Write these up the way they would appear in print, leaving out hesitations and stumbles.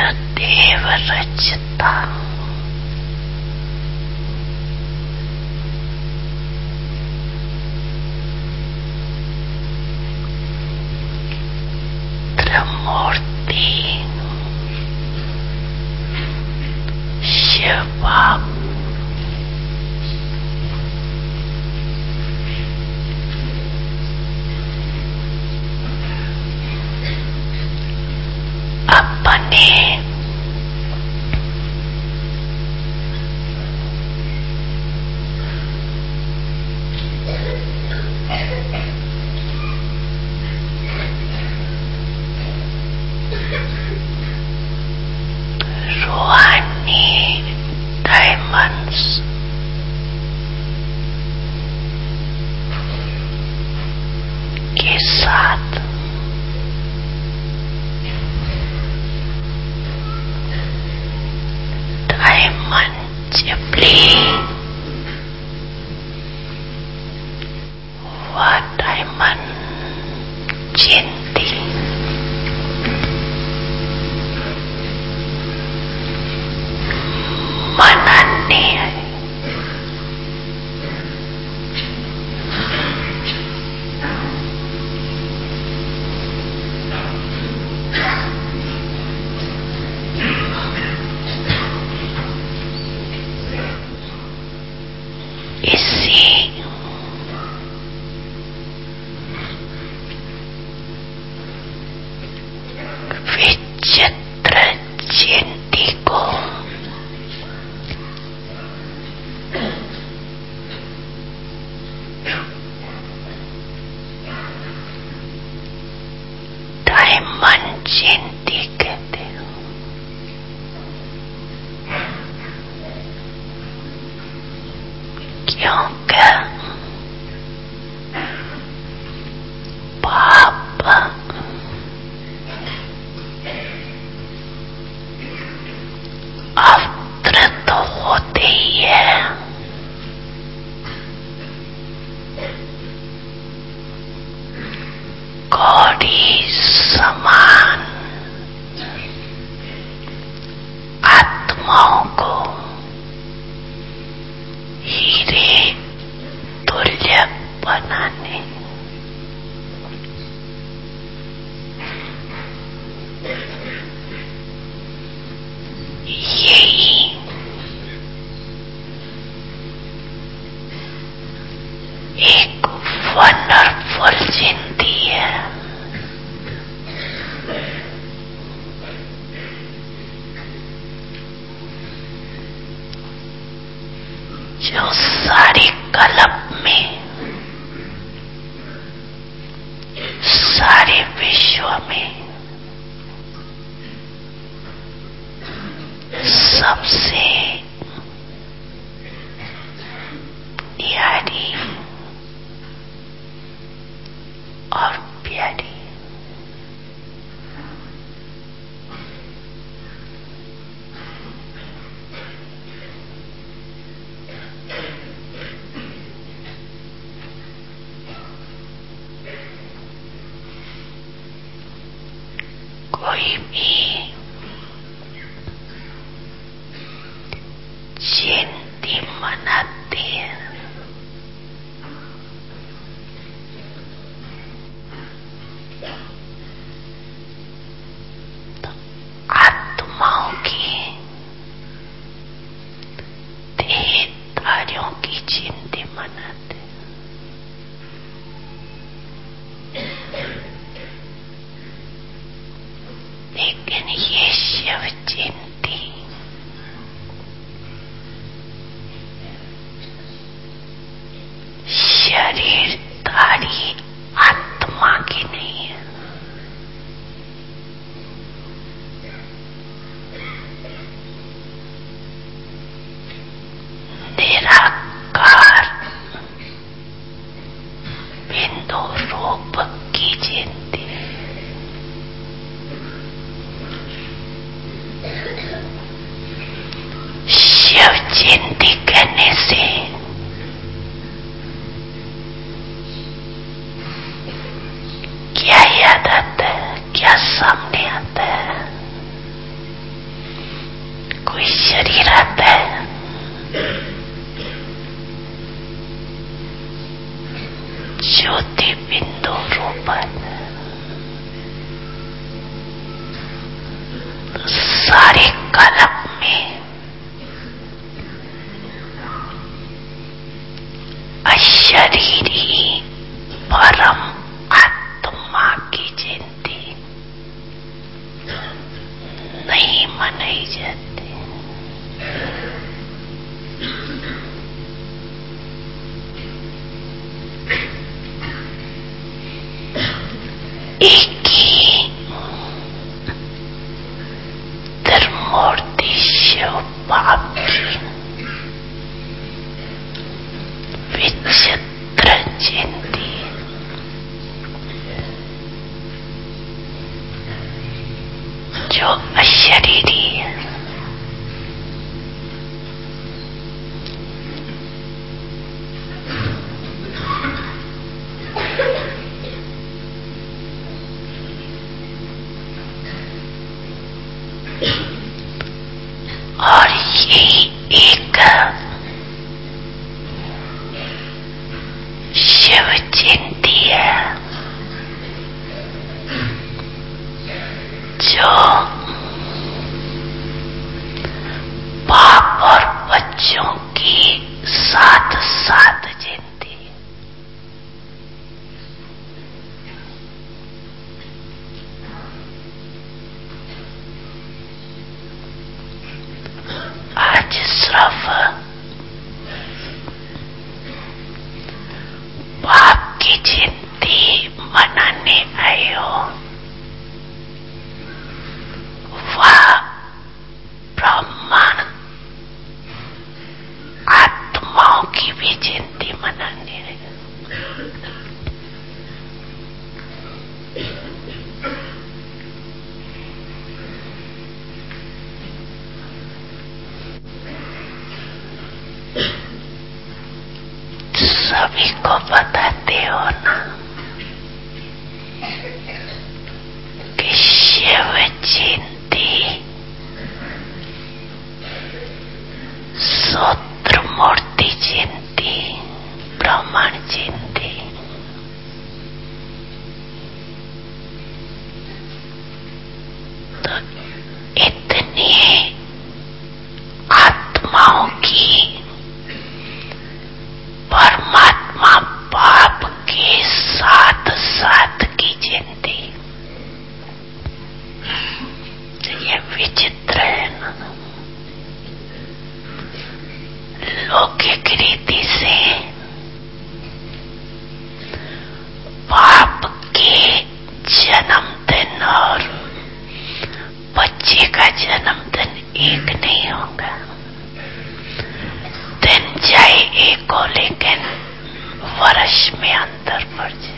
रुद्रदेव रचता। त्रिमूर्ति शिव बाप अपने रूहानी डायमंड्स के साथ डायमंड चिपली व डायमंड चिंती मनने इसी विचित्र चिंती को डायमंड चिंती कहते हैं। क्योंकि पाप अवतृत होते ही है कौड़ी समान आत्माओं को हीरे तुल्य बनाने यही एक वंडरफुल जिंदगी है। जो सारे कल्प में सारे विश्व में सबसे न्यारी और प्यारी कोई भी जयंती मनाते हैं तो आत्माओं की देहधारियों की जयंती मनाते हैं। लेकिन ये शिव जयंती शरीरधारी आत्मा की नहीं है। निराकार बिंदु रूप की जयंती शिव जयंती कहने से क्या याद आता है, क्या सामने आता है? कोई शरीर आता है, ज्योति बिंदु रूप सारे कल्प में अशरीरी परम आत्मा की जयंती नहीं मनाई जाती। एक ही त्रिमूर्ति शिव बाप की विचित्र जयंती जो अशरीरी है, और यही एक शिव जयंती है जो बाप और बच्चों की साथ साथ जयंती है। आज सिर्फ बाप की जयंती मनाने आए हो, वह ब्रह्मांड आत्माओं की भी जयंती मनाने आए। सभी को बताते हो ना कि शिव जयंती सूत्र मूर्ति जयंती ब्रह्मांड जयंती तो इतनी आत्माओं की परमात्मा बाप के साथ साथ की जयंती, ये विचित्र है ना। लौकिक रीति से बाप के जन्मदिन और बच्चे का जन्मदिन एक नहीं होगा। दिन चाहे एक हो लेकिन वर्ष में अंतर पड़ जाए।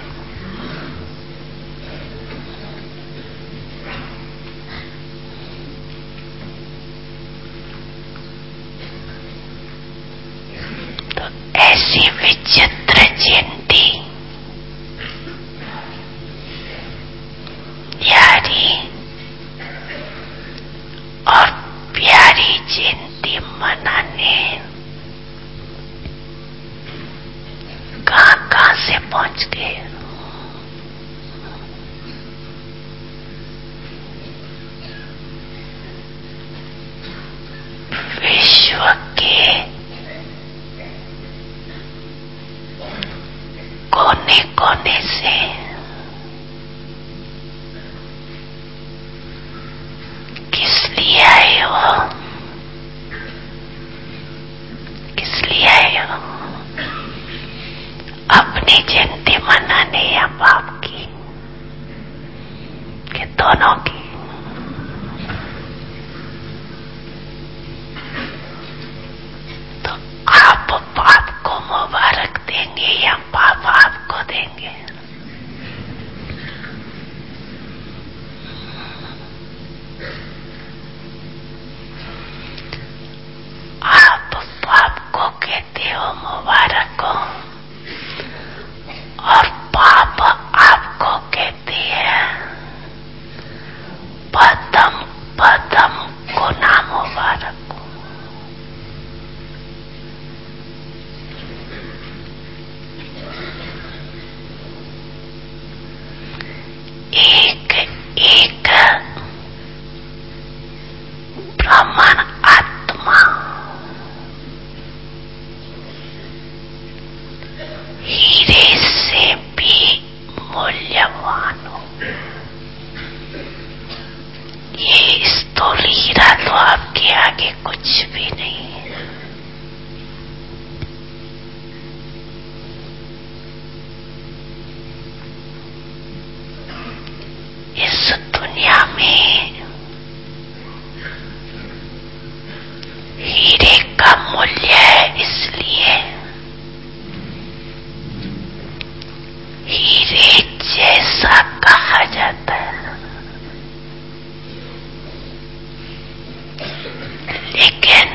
तो ऐसी विचित्र जयंती यारी और प्यारी जयंती मनाने कहां से पहुंच गए। विश्व के कोने कोने से किस लिए आए हो, किस लिए आए हो? अपनी जयंती मनाने या बाप की कि दोनों की? तो आप बाप को मुबारक देंगे या बाप आपको देंगे? आप बाप को कहते हो मुबारक हो और बाप आपको कहते हैं पदम पदम गुना मुबारक। के आगे कुछ भी नहीं है। इस दुनिया में हीरे का मूल्य है, इसलिए हीरे जैसा कहा जाता है। लेकिन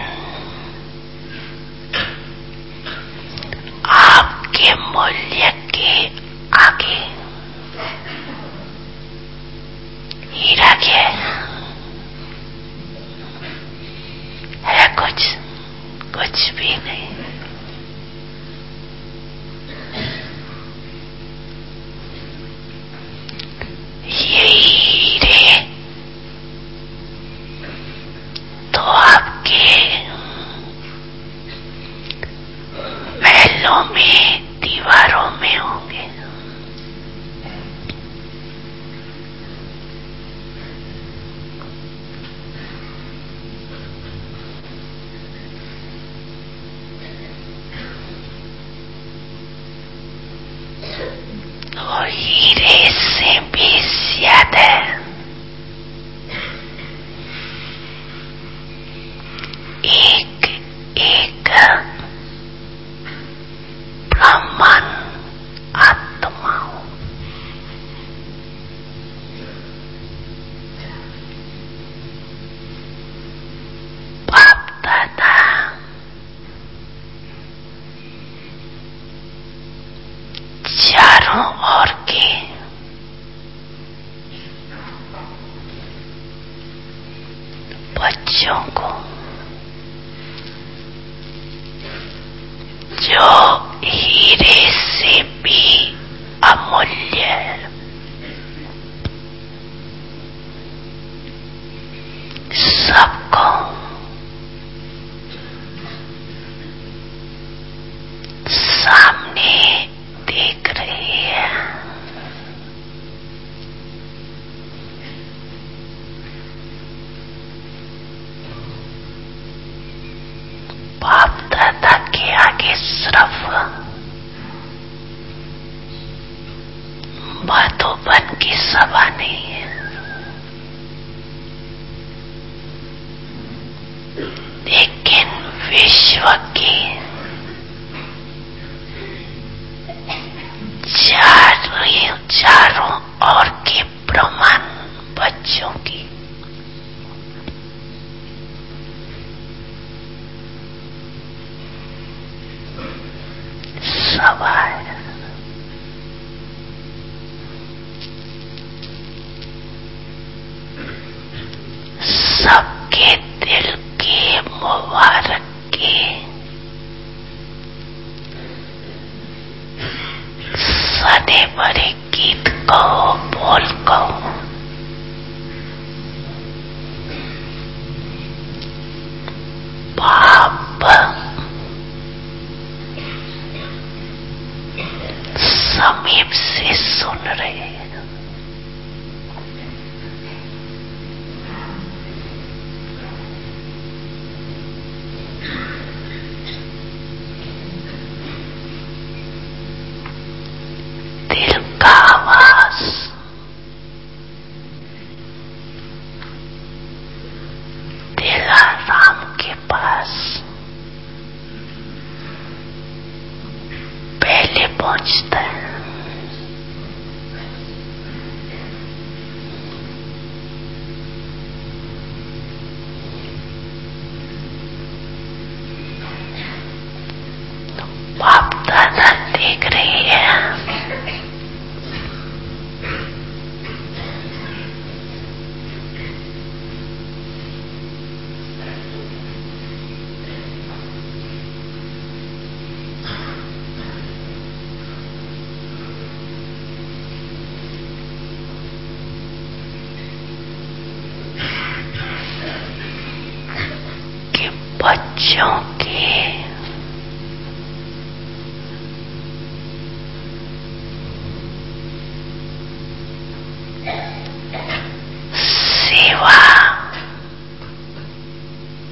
आपके मूल्य के आगे हीरा क्या है? कुछ भी नहीं। ये हीरे तो आपके महलों में, दीवारों में होंगे। और हीरे से भी ज्यादा एक ब्राह्मण आत्मा हो। बाप दादा चारों ओर के बच्चों को जो हीरे से भी अमूल्य है, सबको सामने देख रही है। बाप दादा के आगे सिर्फ मधुबन की सभा नहीं है, लेकिन विश्व के चारों ओर के ब्रह्मांड बच्चों की सभा है। सबके दिल के मुबारक के सने भरे गीत कहो, बोल कहो। बाप समीप से सुन रहे हैं। दिल का आवाज दिलाराम के पास पहले पहुंचता है। बाप दादा देख रही है। कि बच्चों के सेवा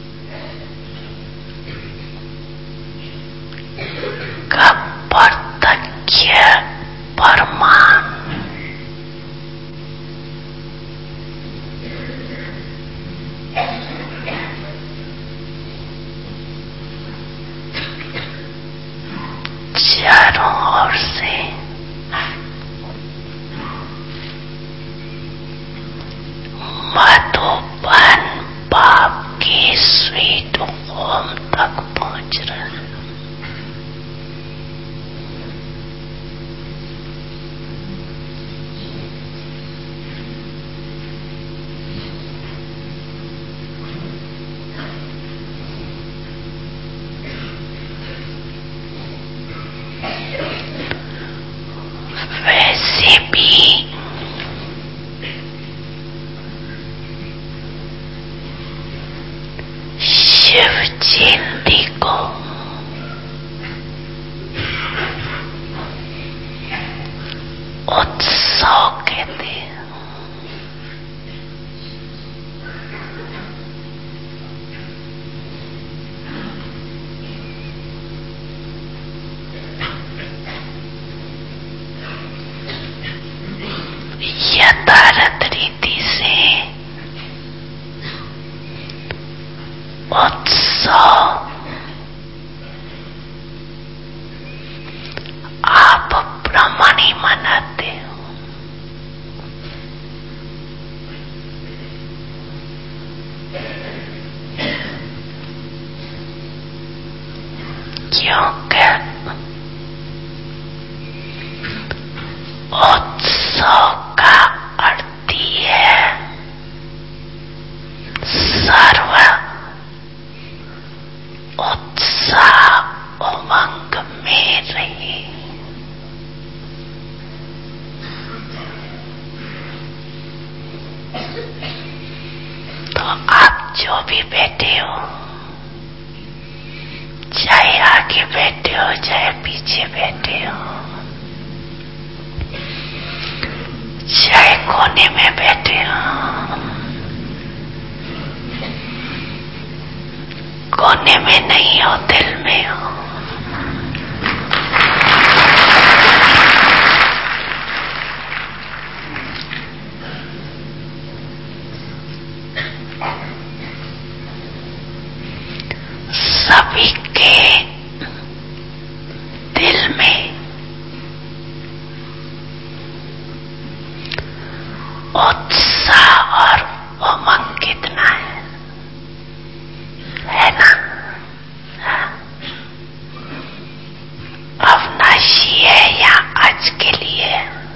तक पहुंच रहा है। वैसे भी शिव जयंती को उत्सव कहते हैं। यथार्थ रीति से उत्सव आप ब्रह्मण ही मनाते हो, क्योंकि उत्सव का अर्थ ही है सर्व उत्साह उमंग में रहे। तो आप जो भी बैठे हो, चाहे आगे बैठे हो चाहे पीछे बैठे हो, चाहे कोने में बैठे हो, कोने में नहीं हो, दिल में हो, सभी के दिल में उत्साह और उमंग कितना है ना? अविनाशी है या आज के लिए?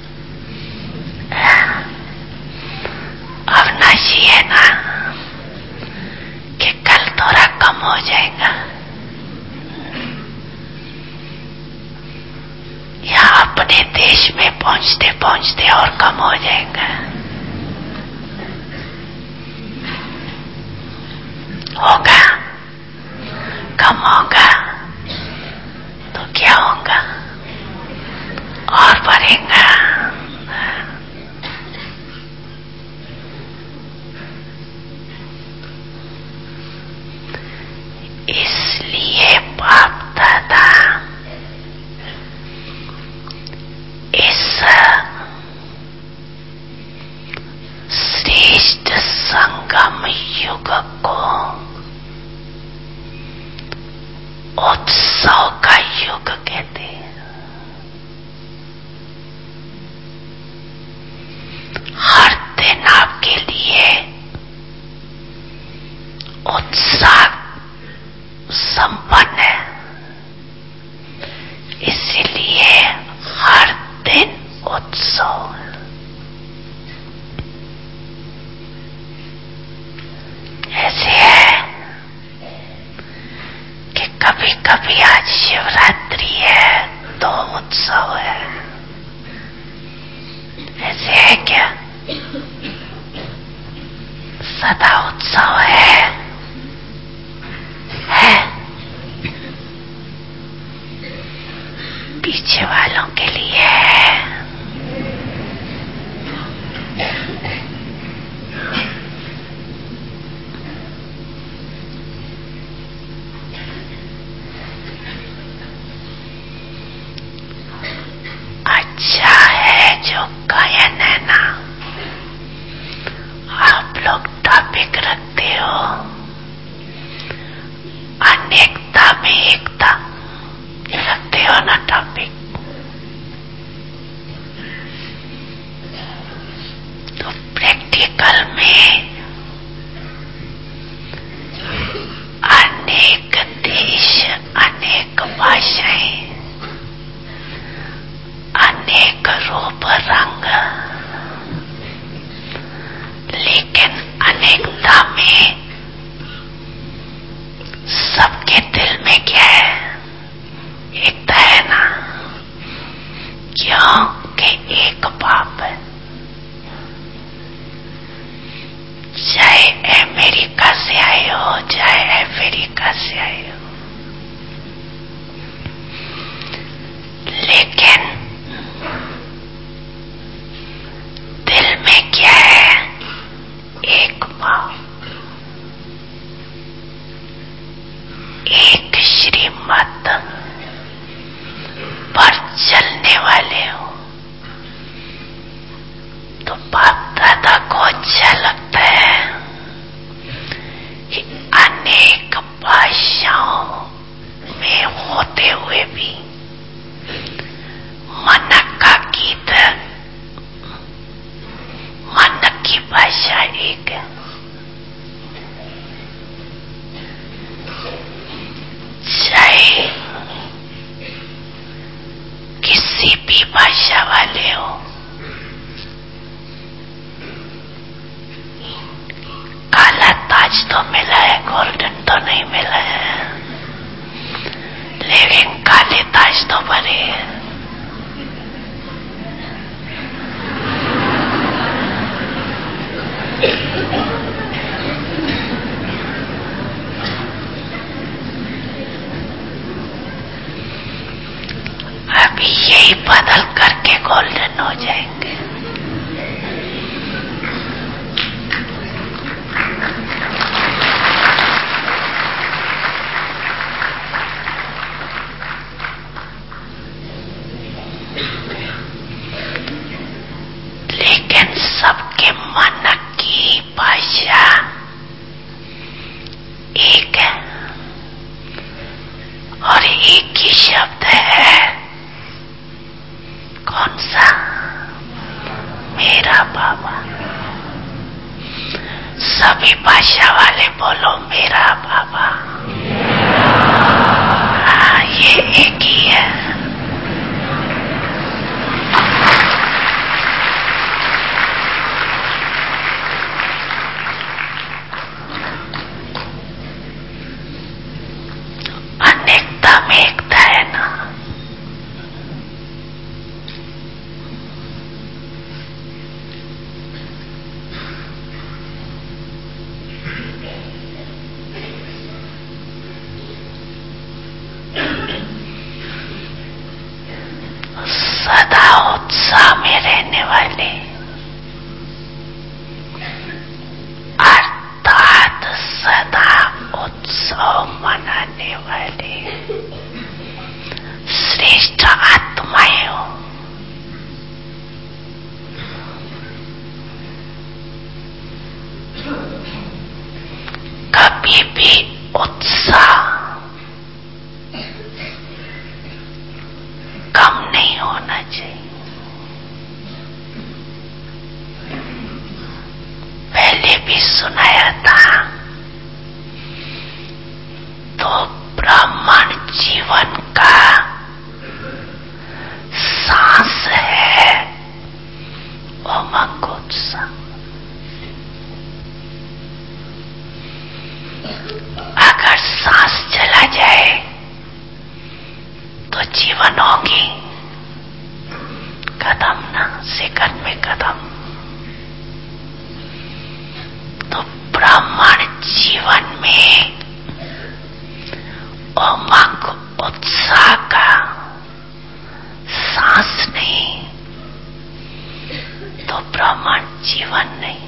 अविनाशी है ना कि कल थोड़ा कम हो जाएगा, या अपने देश में पहुंचते पहुंचते और कम हो जाएगा? होगा, कम होगा तो क्या होगा? और बढ़ेगा। इसलिए बाप दादा इस श्रेष्ठ संगम युग को उत्सव का युग कहते हैं। हर दिन आपके लिए उत्साह संपन्न है, इसलिए हर दिन उत्सव है। ऐसे है कि कभी कभी आज शिवरात्रि है तो उत्सव है, ऐसे है क्या? सदा उत्सव है? पीछे वालों के लिए है। अच्छा है जो गायन है ना, आप लोग टॉपिक रखते हो, अनेकता में एकता रखते हो ना टॉपिक, तो प्रैक्टिकल में अनेक अमेरिका से आए हो, लेकिन दिल में क्या है? एक माँ, एक श्रीमत पर चलने वाले हो। तो बाप दादा को अच्छा लगता है कि अनेक भाषाओं में होते हुए भी मन का गीत, मन की भाषा एक है। चाहे किसी भी भाषा वाले हो, काला ताज तो मिला है, गोल्डन तो नहीं मिला है, लेकिन काले ताज तो भरे हैं। अभी यही बदल करके गोल्डन हो जाएंगे। लेकिन सबके मन की भाषा एक है और एक ही शब्द है। कौन सा? मेरा बाबा। सभी भाषा वाले बोलो मेरा बाबा। हाँ, ये एक ही है। अनेकता में एकता है ना। सदा उत्साह में रहने वाले, अर्थात सदा उत्सव मनाने वाले श्रेष्ठ आत्माएं हो। कभी भी उत्साह कम नहीं होना चाहिए। पहले भी सुनाया था, तो ब्राह्मण जीवन का सांस है उमंग उत्साह। अगर सांस चला जाए तो जीवन होगी कदम ना, सेकंड में कदम। तो ब्राह्मण जीवन में उमंग उत्साह का सांस नहीं तो ब्राह्मण जीवन नहीं।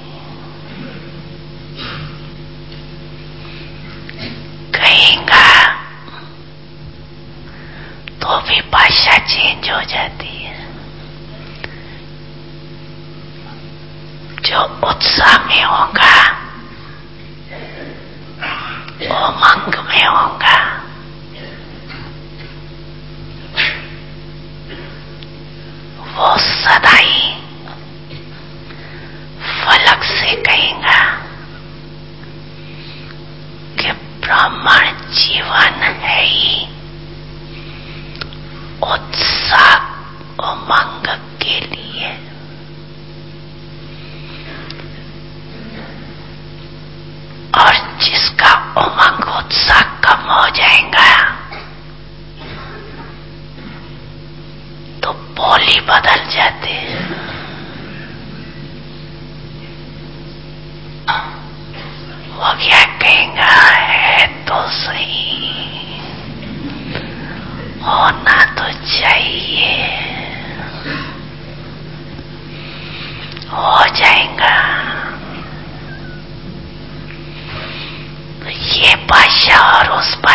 कहेगा तो भी भाषा चेंज हो जाती है। जो उत्साह में होगा, उमंग में होगा, वो सदा ही फलक से कहेगा कि ब्राह्मण जीवन है ही उत्साह उमंग के लिए। और जिसका उमंग उत्साह कम हो जाए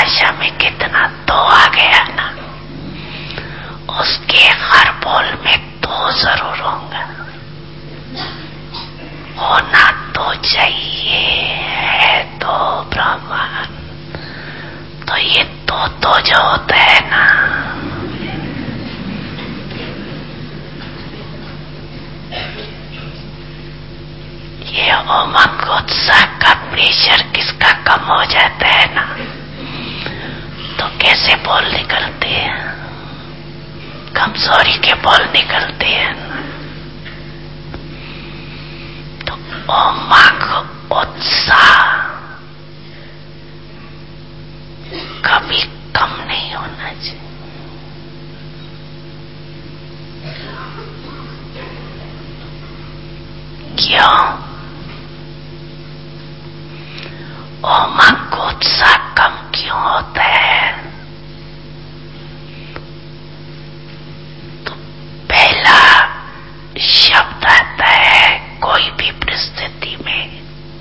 भाषा में कितना तो आ गया ना, उसके हर बोल में तो जरूर होगा। होना तो चाहिए, है तो ब्रह्मन। तो ये तो जो होता है ना, ये उमंग उत्साह का प्रेशर किसका कम हो जाता है ना, तो कैसे बोल निकलते हैं, कमजोरी के बोल निकलते हैं ना। तो उमंग उत्साह कभी कम नहीं होना चाहिए। क्यों? उमंग उत्साह कम क्यों होता है? तो पहला शब्द आता है कोई भी परिस्थिति में,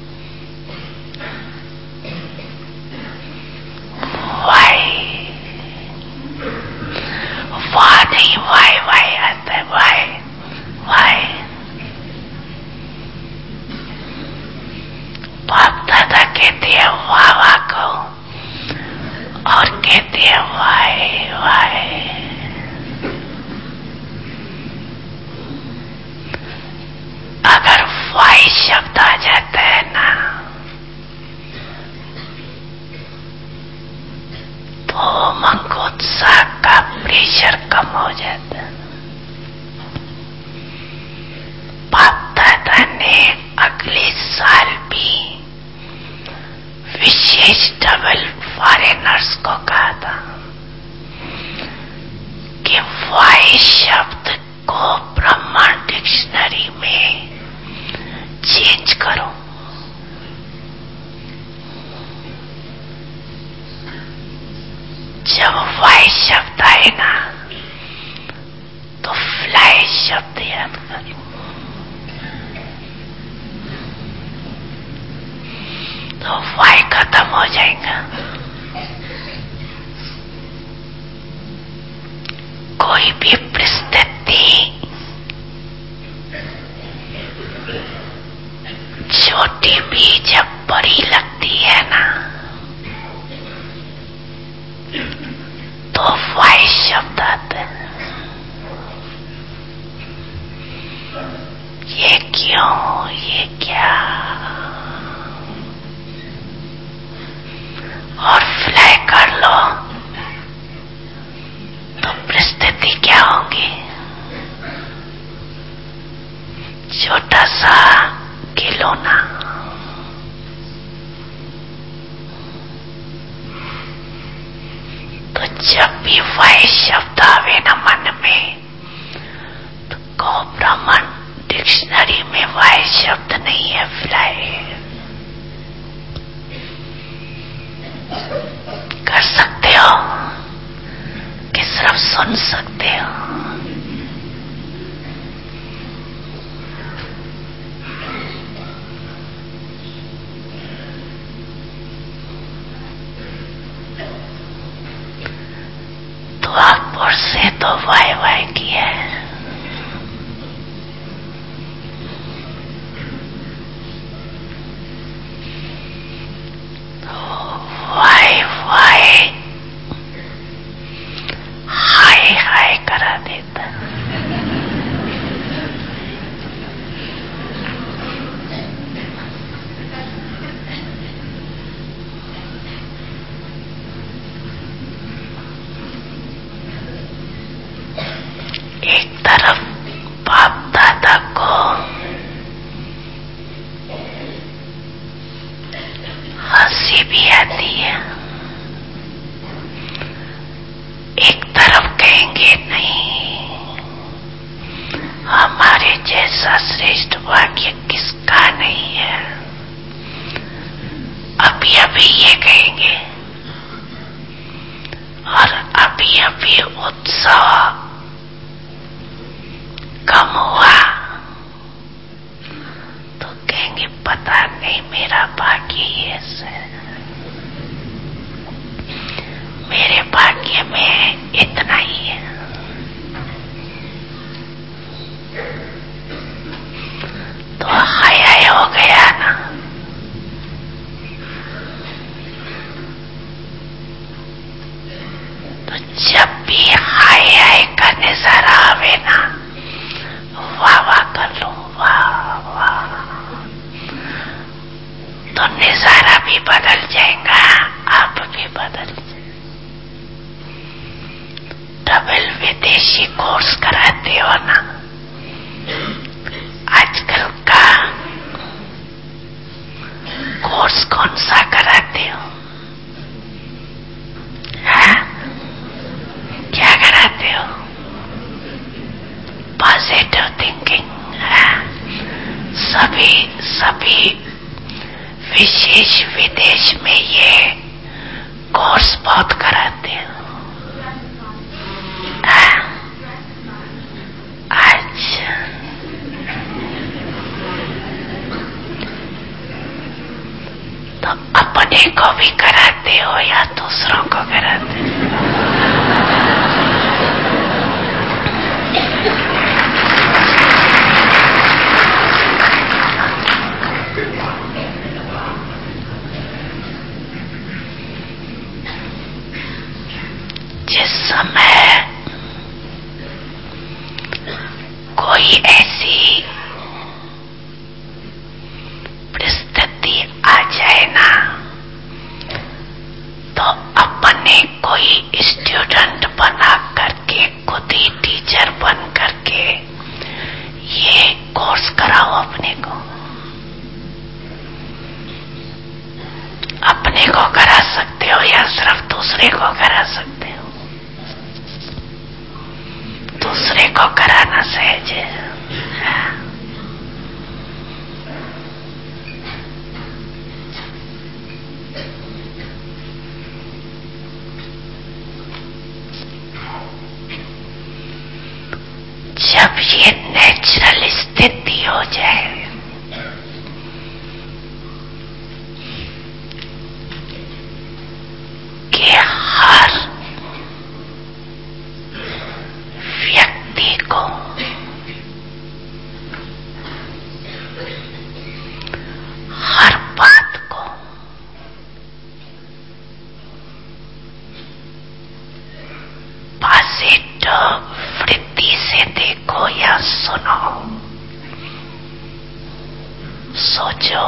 वाई। वाह नहीं, वाई वाई आता है, वाई वाई। बाप दादा कहते हैं वाह वाह को, और कहते हैं वाई वाई। अगर वाई शब्द आ जाता है ना, तो उमंग उत्साह का प्रेशर कम हो जाता है। बाप दादा ने अगले साल भी विशेष डबल फॉरेनर्स को कहा था कि वाई शब्द को ब्रह्मांड डिक्शनरी में चेंज करो। जब वाई शब्द आए ना, तो फ्लाई शब्द याद करो। तो वाई खत्म हो जाएगा। कोई भी परिस्थिति छोटी भी जब बड़ी लगती है ना, तो वाई शब्द आता है। ये क्यों, ये क्या, और फ्लाई कर लो तो परिस्थिति क्या होगी? छोटा सा खिलौना। तो जब भी वाई शब्द आवे ना मन में, तो को ब्रह्मन डिक्शनरी में वाई शब्द नहीं है, फ्लाई। कर सकते हो कि सिर्फ सुन सकते हो? दुआपुर से तो वाई वाई किया है। वाई वाई हाय हाय करा देता। एक तरफ बाप दादा को हंसी भी आती है, एक तरफ कहेंगे नहीं, हमारे जैसा श्रेष्ठ भाग्य किसका नहीं है। अभी अभी ये कहेंगे, और अभी अभी उत्साह कम हुआ तो कहेंगे पता नहीं मेरा भाग्य ही ऐसा है। जब भी हाय हाय का नजारा आवे ना, वाह वाह कर लो, वाह वाह, तो नजारा भी बदल जाएगा, आप भी बदल जाएंगे। डबल विदेशी कोर्स कराते हो ना, आजकल का कोर्स कौन सा कराते हो? क्या कराते हो? Positive thinking. सभी विशेष विदेश में ये कोर्स बहुत कराते हो। अच्छा, तो अपने को भी कराते हो या दूसरों को कराते हो? जिस समय कोई ऐसी परिस्थिति आ जाए ना, तो अपने कोई स्टूडेंट बना करके, खुद ही टीचर बन करके ये कोर्स कराओ अपने को। अपने को करा सकते हो या सिर्फ दूसरे को करा सकते हो? दूसरे को कराना सहज है। जब ये नेचुरल स्थिति हो जाए, कि हर व्यक्ति को हर बात को पॉजिटिव वृत्ति से देखो या सुनो, सोचो,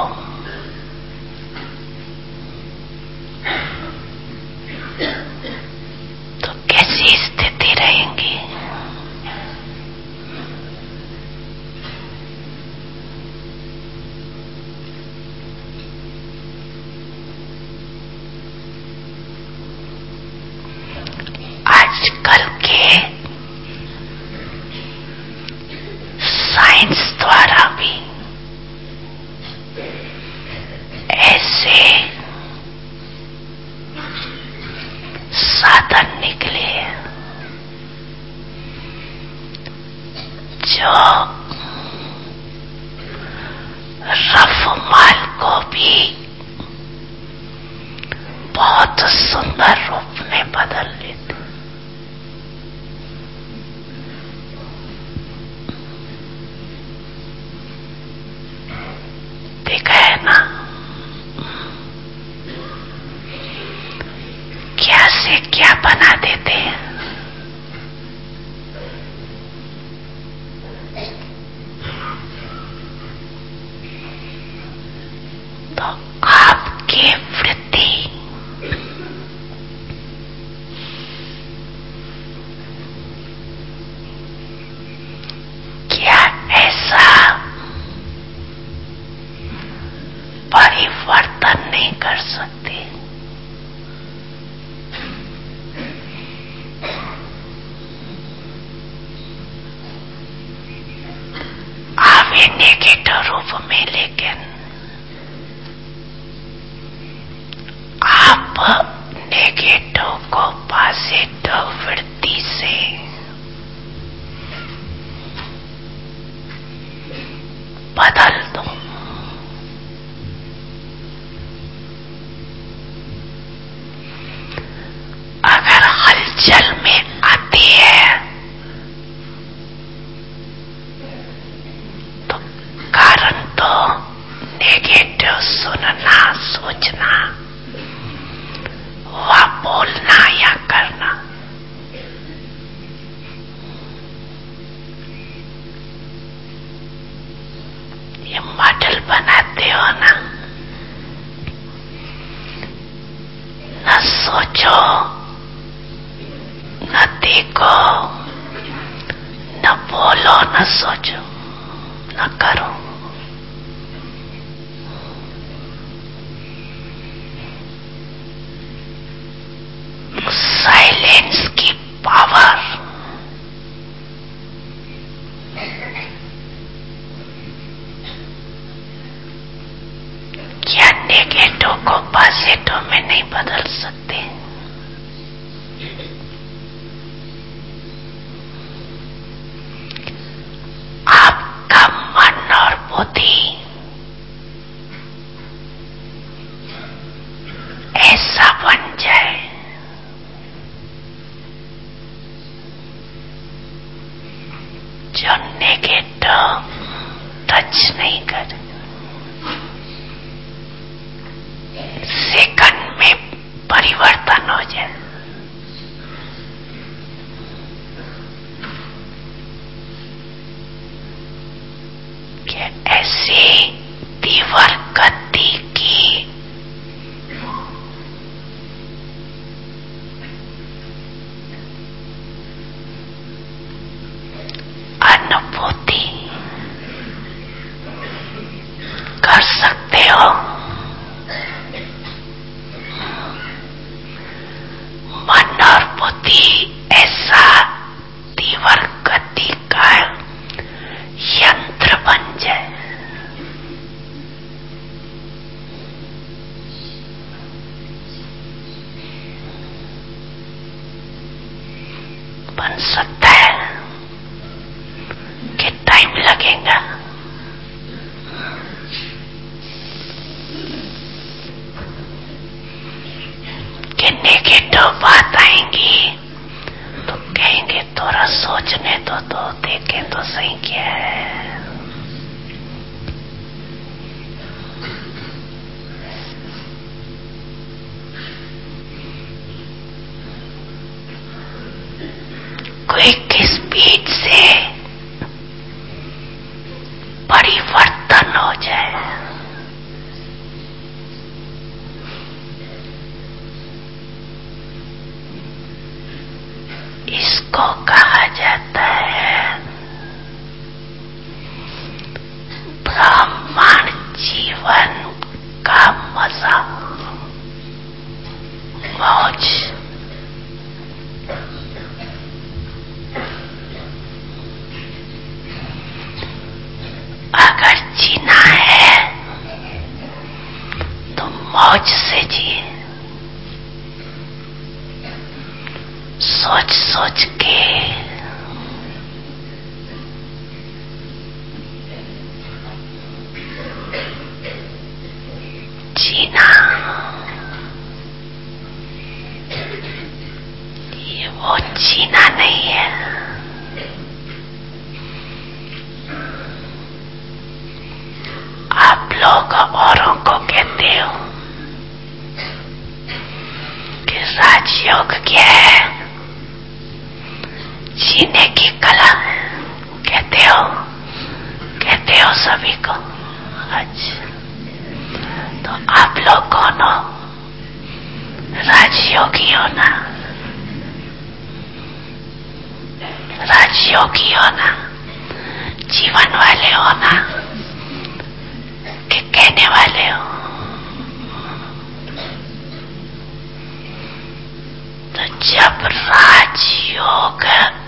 तो कैसी स्थिति रहेगी? आजकल के साइंस द्वारा भी ऐसे साधन निकले जो रफ माल को भी बहुत सुंदर रूप में बदल लेते। देखा है ना, क्या से क्या बना देते हैं। तो आपकी वृत्ति क्या ऐसा परिवर्तन नहीं कर सकती? आवे नेगेटिव रूप में, लेकिन आप नेगेटिव को पॉजिटिव वृत्ति से बदल दो। अगर हलचल में आती है तो कारण तो नेगेटिव सुनना, सोचना, वह बोलना या करना। सोचो, न देखो, न बोलो, न सोचो, न करो। साइलेंस की पावर क्या नेगेटिव को पॉजिटिव में नहीं बदल सकते? आपका मन और बुद्धि ऐसा बन जाए जो नेगेटिव टच नहीं करे, सेकंड में परिवर्तन हो जाए। कि ऐसी तीव्र गति की अनुभूति कर सकते हो। मन और बुद्धि ऐसा तीव्र गति का यंत्र बन जाए, बन सकता है कि टाइम लगेगा। कि नेगेटिव बात आएंगी तो कहेंगे थोड़ा सोचने तो देखें तो सही क्या है। क्विक स्पीड से परिवर्तन हो जाए। इसको कहा जाता है ब्राह्मण जीवन का मजा, मौज। अगर जीना है तो मौज से जिए, सोच सोच के जीना। ये वो जीना नहीं है। आप लोग औरों को कहते हो कि राजयोग क्या है, जीने की कला कहते हो सभी को। अच्छा, तो आप लोग कौन हो? राजयोगी हो ना? राजयोगी हो ना? जीवन वाले हो ना? कि कहने वाले हो? तो जब राजयोग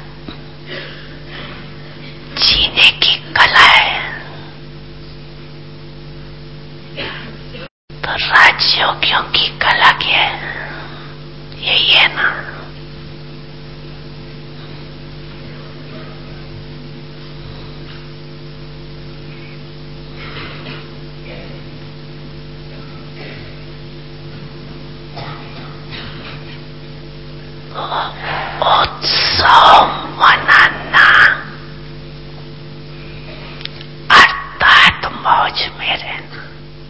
जीने की कला है तो राजयोगियों की कला क्या है? यही है ना। उत्सव मनाना अर्थात मौज में रहना।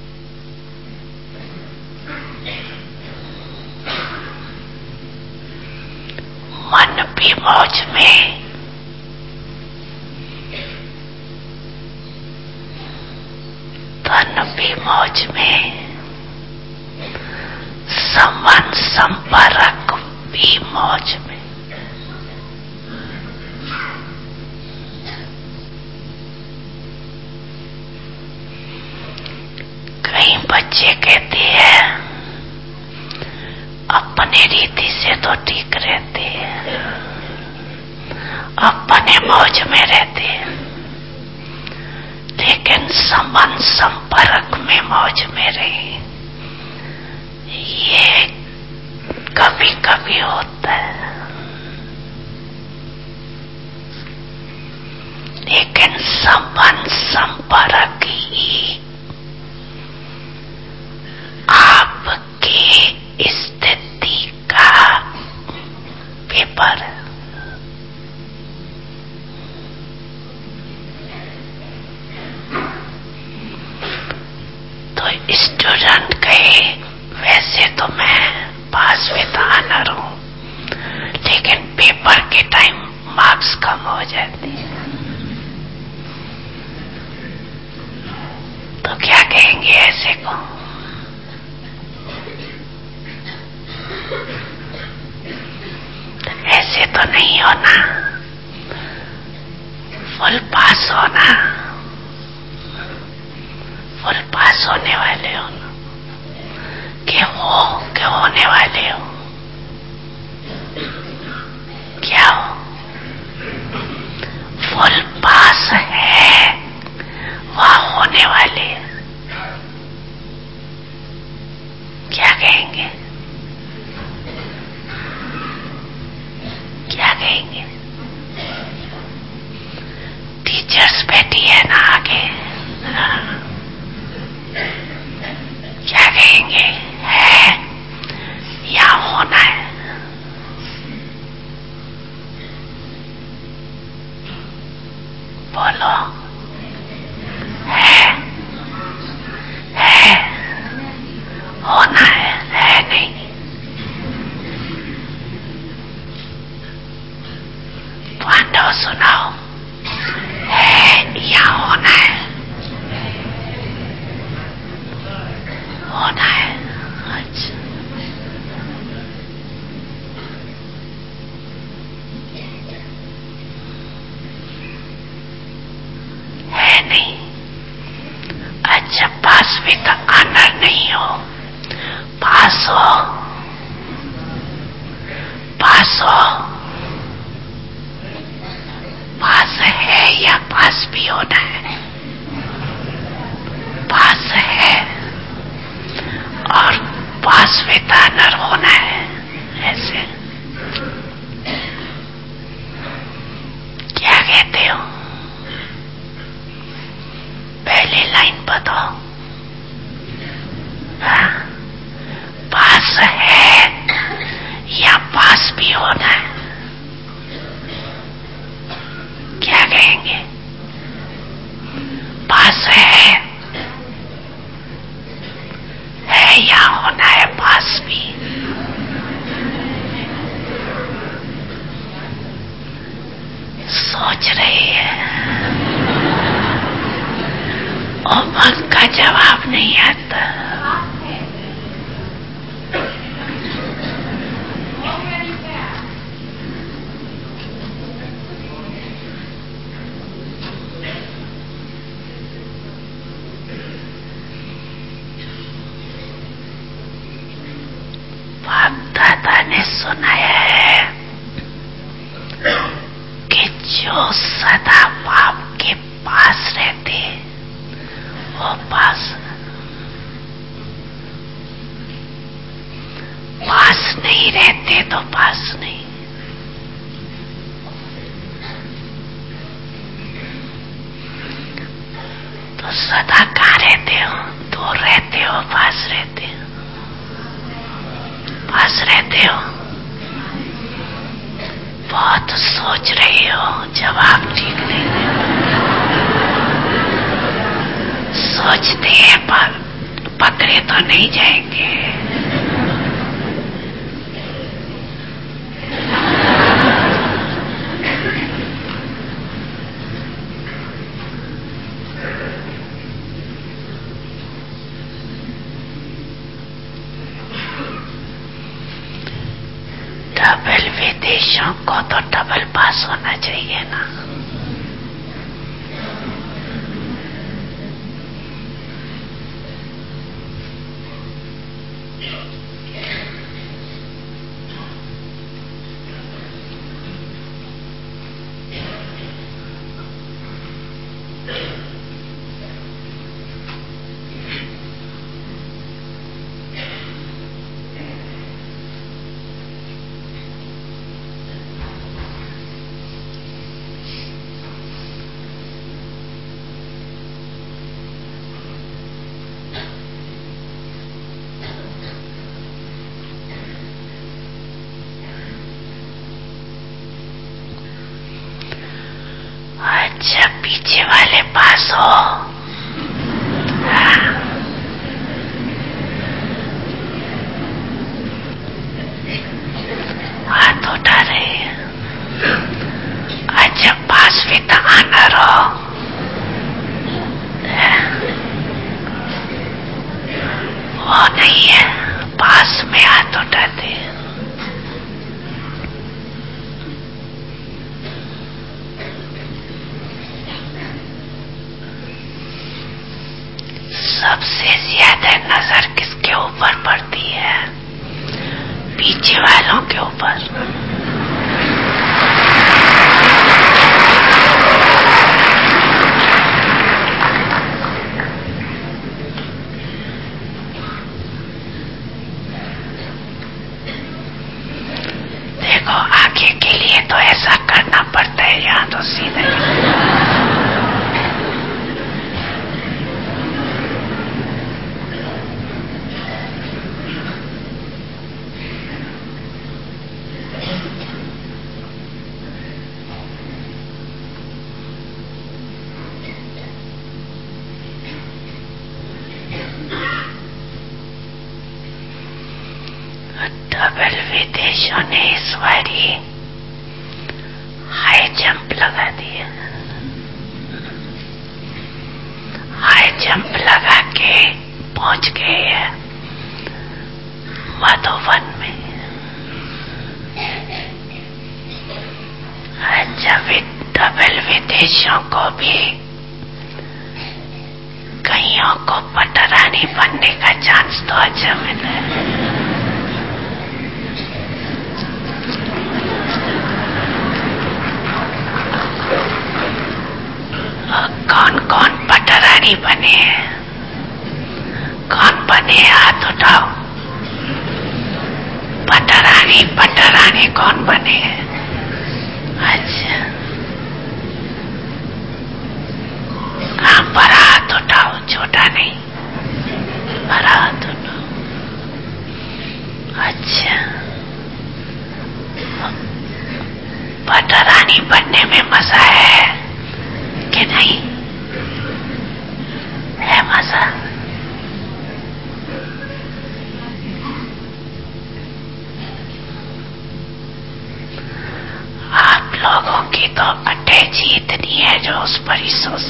मन भी मौज में, तन भी मौज में, संबंध संपर्क भी मौज में। कई बच्चे कहते हैं अपने रीति से तो ठीक रहते हैं, अपने मौज में रहते हैं, लेकिन संबंध संपर्क में मौज में रहे, ये कभी कभी होता है। लेकिन संबंध संपर्क ही आपकी स्थिति का पेपर। तो स्टूडेंट कहे वैसे तो मैं पास विद ऑनर हूं, लेकिन पेपर के टाइम मार्क्स कम हो जाते हैं, तो क्या कहेंगे ऐसे को? ऐसे तो नहीं होना, फुल पास होना, फुल पास होने वाले हो ना, कि होने वाले हो, क्या हो? फुल पास है, वह होने वाले, क्या कहेंगे? क्या कहेंगे? टीचर्स बैठी है ना आगे, क्या कहेंगे? है या होना है? बोलो, है होना है नहीं? पांडव सुनाओ, है या होना है? होना है। अच्छा, है नहीं? अच्छा, पास भी तो ऑनर नहीं हो, पास हो, पास हो, पास है या पास भी होना है? पास है और पास विद ऑनर होना है, ऐसे क्या कहते हो? पहली लाइन बताओ। हाँ? पास है या पास भी होना है? क्या कहेंगे? पास है या होना है पास भी? सोच रही है, उमंग का जवाब नहीं आता। दादा ने सुनाया है कि जो सदा बाप के पास रहते वो पास नहीं रहते तो पास नहीं। तो सदा कहाँ रहते हो? दूर रहते हो, पास रहते हो? पास रहते हो। बहुत सोच रही हो, जवाब ठीक नहीं है। सोचते हैं पर पकड़े तो नहीं जाएंगे। डबल विदेशों को तो डबल पास होना चाहिए ना। अच्छा, पीछे वाले पास हो। हाथ उठा रहे हैं। अच्छा, पास भी तो आना रहो। वो नहीं है, पास में हाथ उठाते हैं। सबसे ज्यादा नजर किसके ऊपर पड़ती है? पीछे वालों के ऊपर। देखो, आगे के लिए तो ऐसा करना पड़ता है, यहाँ तो सीधे। डबल विदेशों ने इस बारी हाई जंप लगा दिया। हाई जंप लगा के पहुंच गए हैं मधुबन में। जब डबल विदेशों को भी कईयों को पटरानी बनने का चांस तो अच्छा मिला है। कौन कौन पटरानी बने हैं? कौन बने? हाथ उठाओ। पटरानी पटरानी कौन बने हैं? अच्छा, हाँ, बड़ा हाथ उठाओ, छोटा नहीं, बड़ा हाथ उठाओ। अच्छा, पटरानी बनने में मजा है कि नहीं? है मजा? आप लोगों की तो अटैच ही इतनी है जो उस पर ही सो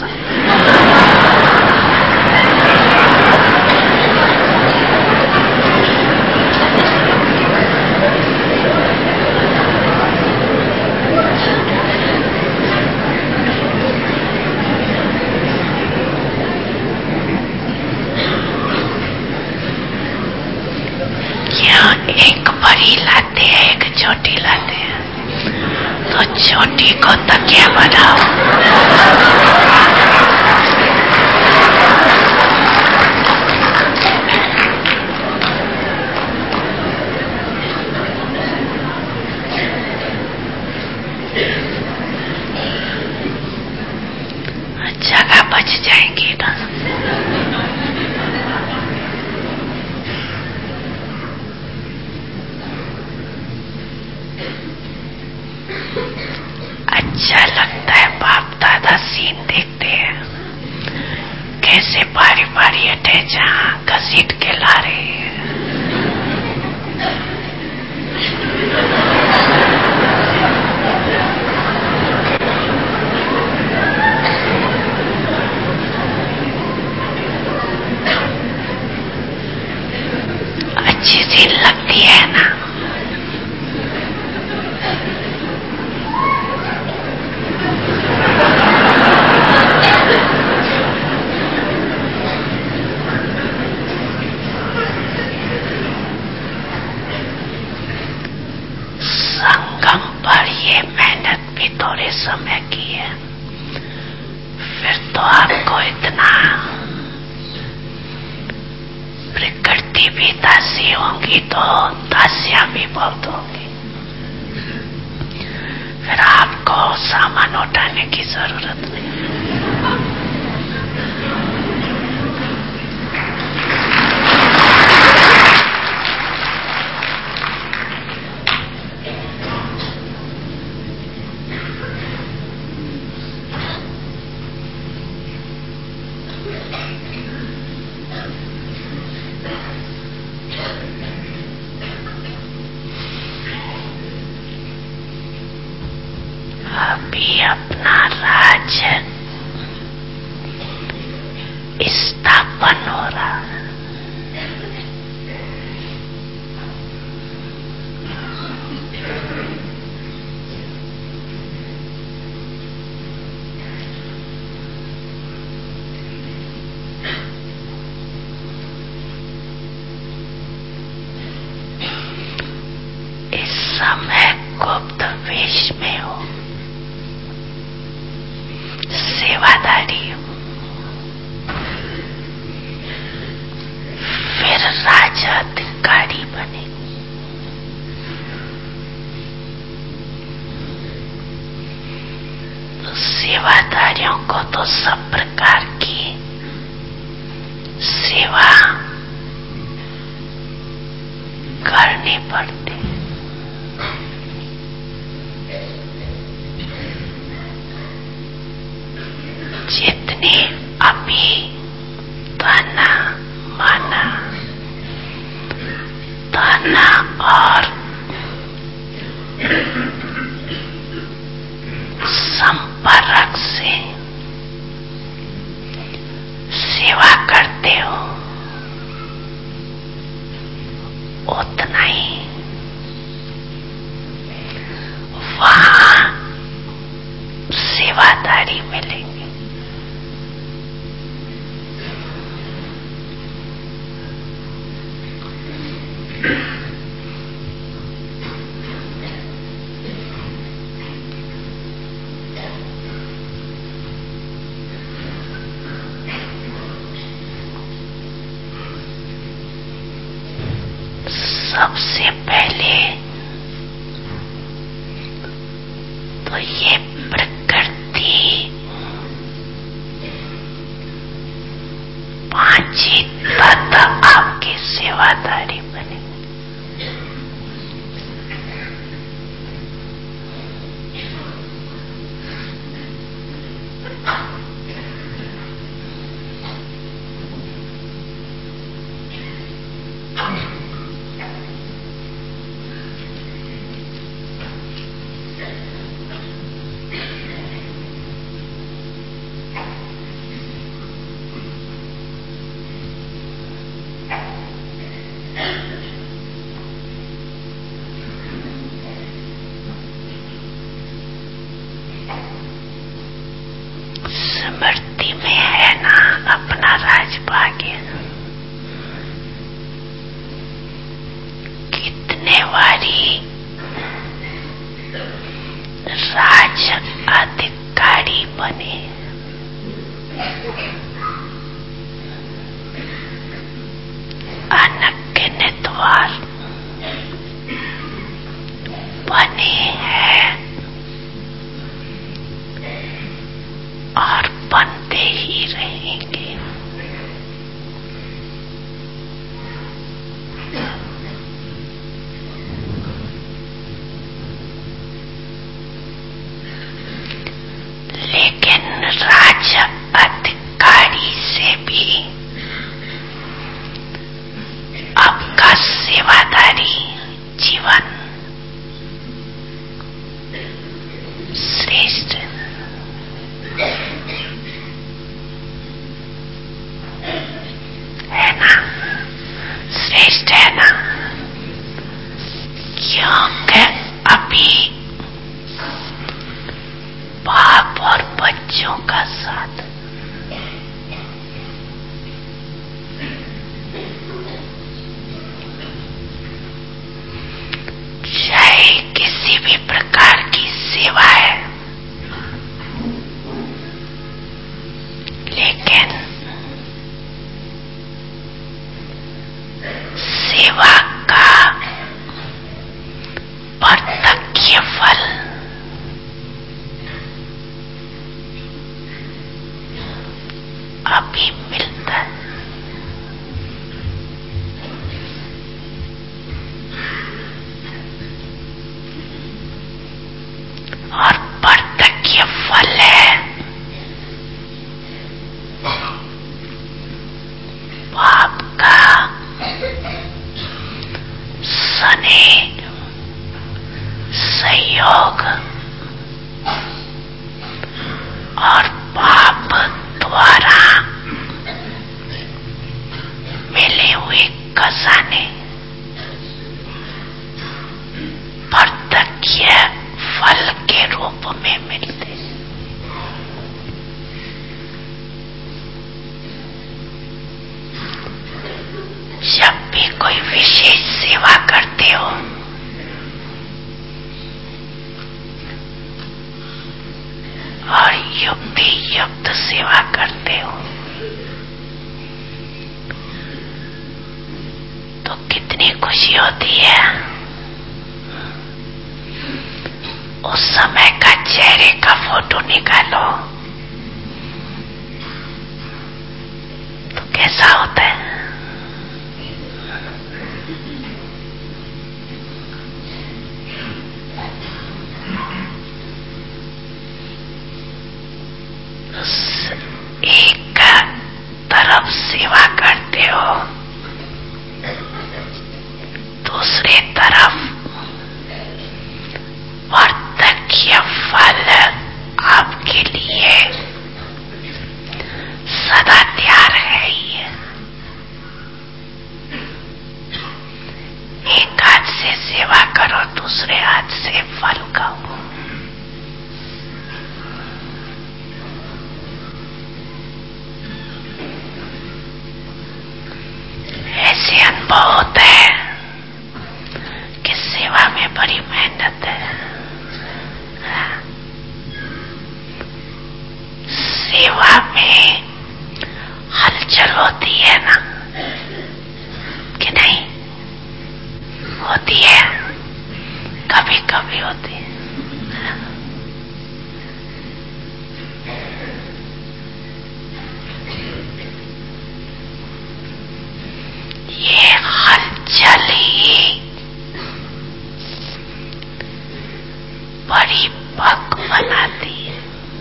क्या एक बड़ी लाते हैं, एक छोटी लाते हैं? तो छोटी को तकिया बनाओ। जगह बच जाएंगी ना। अच्छा लगता है बाप दादा सीन देखते होगी तो दासियां भी बहुत होंगी, फिर आपको सामान उठाने की जरूरत नहीं। अभी अपना राज्य स्थापन हो रहा है। इस समय गुप्त वेश में हो, सेवादारी हो, फिर राजाधिकारी बने। तो सेवादारियों को तो सब प्रकार की सेवा करनी पड़ती। जितनी अभी तना माना तना और संपर्क से सेवा करते हो, उतना ही वहां सेवादारी मिलेंगे। सबसे पहले तो ये प्रकृति पांची तत्व आपके सेवादारी बने। स्मृति में है ना अपना राजभाग्य, कितने बारी राज अधिकारी बने, अनगिनत बार बने हैं और बनते ही रहेंगे। लेकिन राज अधिकारी से भी आपका सेवादारी जीवन श्रेष्ठ है ना, श्रेष्ठ है ना, क्योंकि अभी बाप और बच्चों का साथ, चाहे किसी भी प्रकार की सेवा है, लेकिन सेवा का योग और पाप द्वारा मिले हुए खजाने प्रत्यक्ष फल के रूप में मिलते। जब भी कोई विशेष सेवा करते हो और युक्ति युक्त सेवा करते हो तो कितनी खुशी होती है। उस समय का चेहरे का फोटो निकालो तो कैसा होता है। एक तरफ सेवा करते हो, दूसरे तरफ प्रत्यक्ष फल आपके लिए सदा तैयार है ही। एक हाथ से सेवा करो, दूसरे हाथ से फल खाओ। ऐसे अनुभव होता है कि सेवा में बड़ी मेहनत है। सेवा में हलचल होती है ना, कि नहीं होती है? कभी कभी होती है। ये हलचल ही बड़ी पक बनाती है।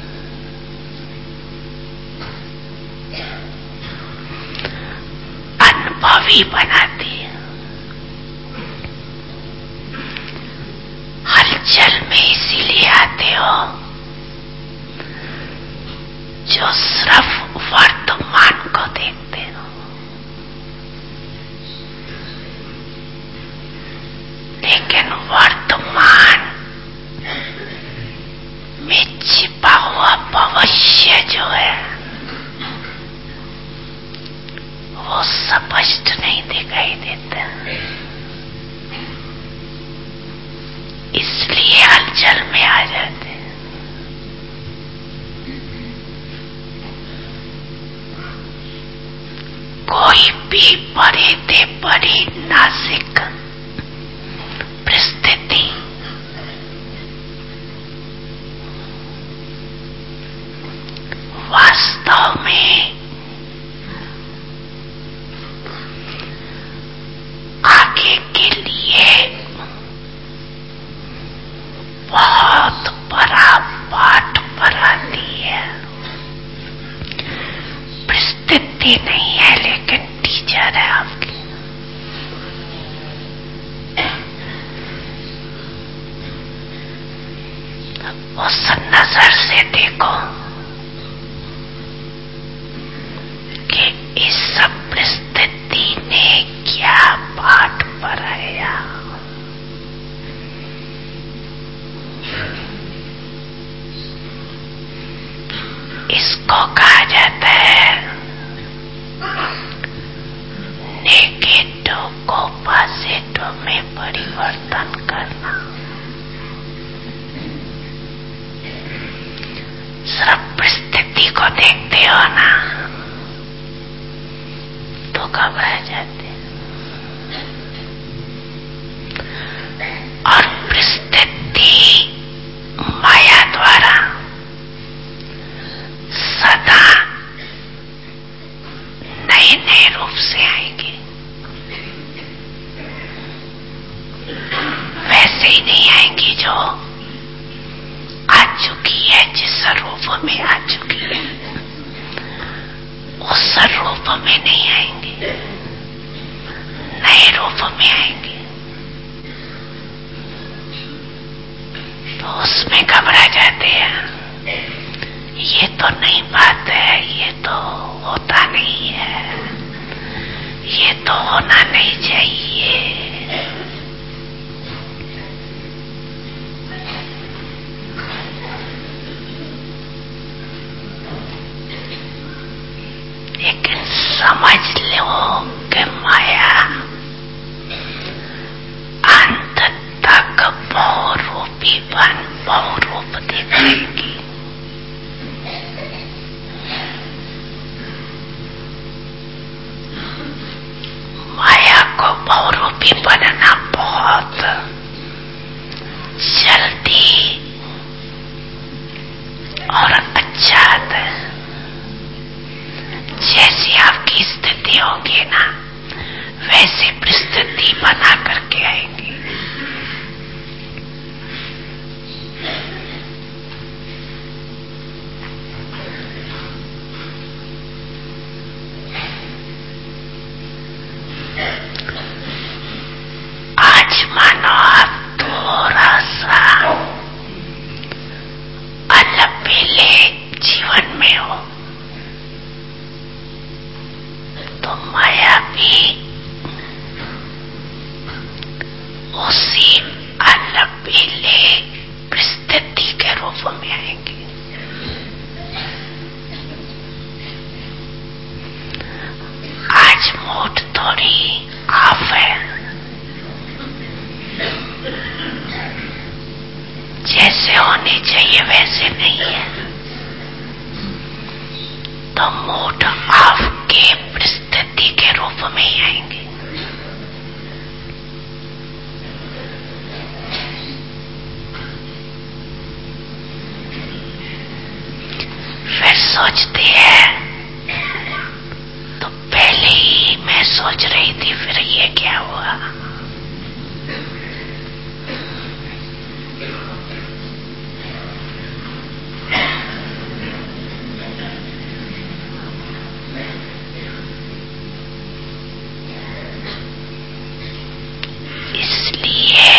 अनुभवी बनाती है। हलचल में इसीलिए आते हो जो सिर्फ वर्तमान को देखते हो, लेकिन वर्तमान में छिपा हुआ भविष्य जो है वो स्पष्ट नहीं दिखाई देता। इसलिए हलचल में आ जाते हैं। कोई भी बड़े से बड़ी नासिक परिस्थिति वास्तव में आगे के लिए बहुत बड़ा पाठ पढ़ाती है। परिस्थिति नहीं है लेकिन टीचर है आपकी। उस नजर से देखो कि इस परिस्थिति ने क्या पाठ पढ़ाया। इसको कहा जाता है नेगेटिव को पॉजिटिव में परिवर्तन करना। सिर्फ परिस्थिति को देखते हो ना तो घबरा जाते और परिस्थिति माया द्वारा सदा नए नए रूप से आएंगे। वैसे ही नहीं आएंगी जो आ चुकी है, जिस रूप में आ चुकी है उस रूप में नहीं आएंगे, नए रूप में आएंगे। तो होता नहीं है, ये तो होना नहीं चाहिए। लेकिन समझ लो कि माया अंत तक बहुरूपीपन बहुरूप दिखाएगी। माया को बहुरूपी बनना बहुत जल्दी और अच्छा आता है। जैसी आपकी स्थिति होगी ना, वैसे परिस्थिति बना करके आएंगी। आज मानो आप थोड़ा सा अलबेले जीवन में हो, तो माया भी उसी अलबेले परिस्थिति के रूप में आएंगी। आज मूड थोड़ी ऑफ है, जैसे होनी चाहिए वैसे नहीं है, तो मूड ऑफ के परिस्थिति के रूप में ही आएंगे। फिर सोचती है तो पहले ही मैं सोच रही थी, फिर ये क्या हुआ। इसलिए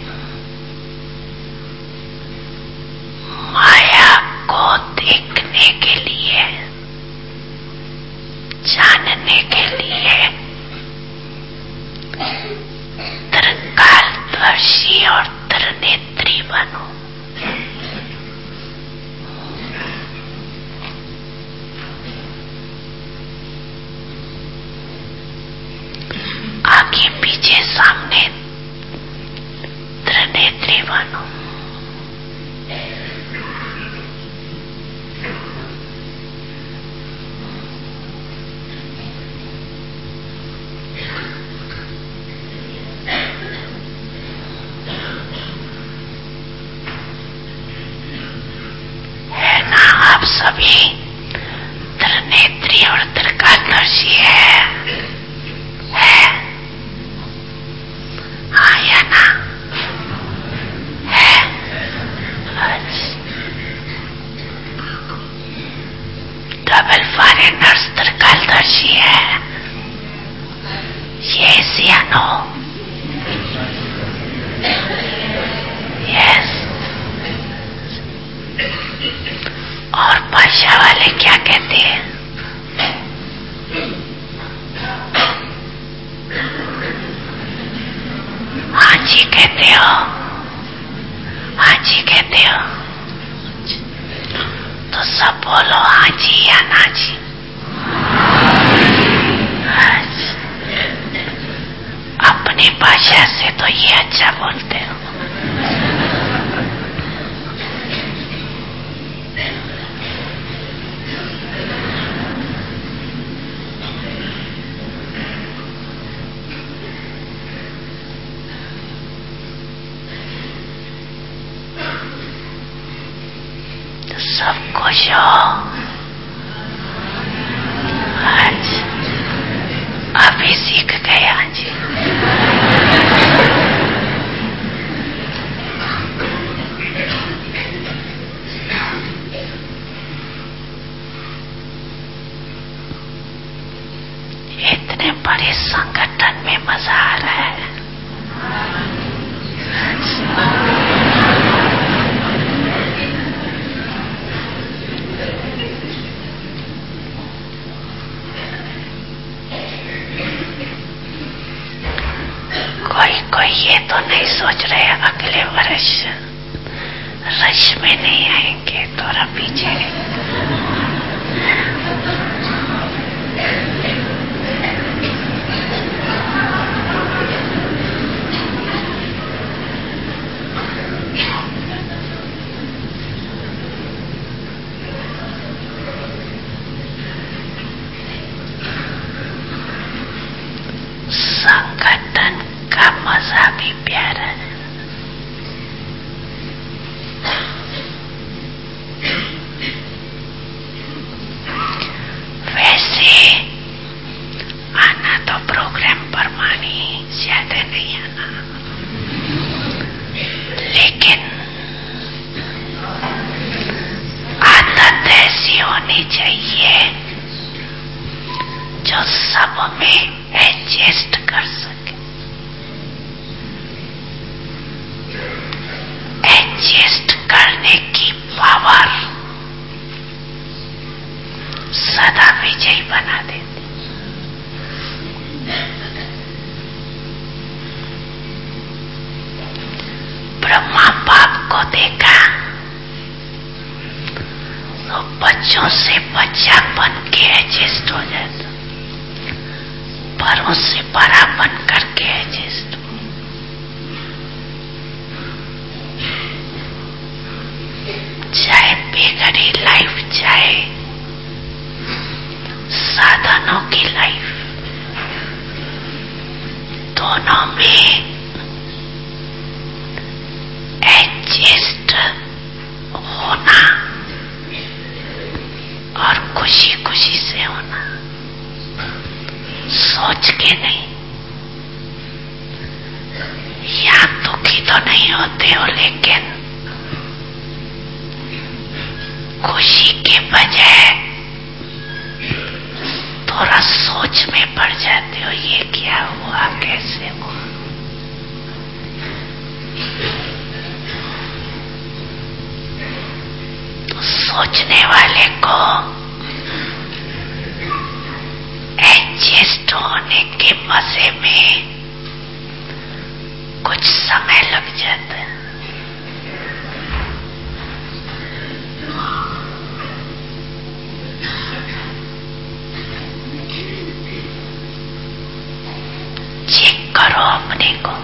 माया को देखने के लिए, जानने के लिए त्रिकालदर्शी और त्रिनेत्री बनो। आगे पीछे सामने त्रिनेत्री बनो। है ना, आप सभी त्रिनेत्री और त्रिकालदर्शी है? हाँ या ना? है? डबल फॉरेनर्स त्रिकालदर्शी है? यस या नो? यस। और भाषा वाले क्या कहते हैं? हाँ जी कहते हो? हाँ जी कहते हो? तो सब बोलो हाँ जी या ना जी। अपनी भाषा से तो ये अच्छा बोलते हो। तो सब खुश हो? अभी सीख गए। हाँ जी। इतने बड़े संगठन में मजा आ रहा है। ये तो नहीं सोच रहे अगले वर्ष रश में नहीं आएंगे, थोड़ा पीछे। संगठन का मजा भी प्यारा है। वैसे आना तो प्रोग्राम पर मानी, ज्यादा नहीं आना, लेकिन आदत ऐसी होनी चाहिए जो सब में एडजस्ट कर सके। एडजस्ट करने की पावर सदा विजयी बना देती। ब्रह्मा बाप को देखा तो बच्चों से बच्चा बन के एडजस्ट हो जाता, बड़ों से बड़ा बन करके एडजस्ट हो। चाहे बेघरी लाइफ, चाहे साधनों की लाइफ, दोनों में एडजस्ट होना और खुशी खुशी से होना, सोच के नहीं। या दुखी तो नहीं होते हो, लेकिन खुशी के बजाय थोड़ा सोच में पड़ जाते हो, ये क्या हुआ, कैसे हुआ। तो सोचने वाले को एडजस्ट होने के मजे में कुछ समय लग जाता है। चेक करो अपने को,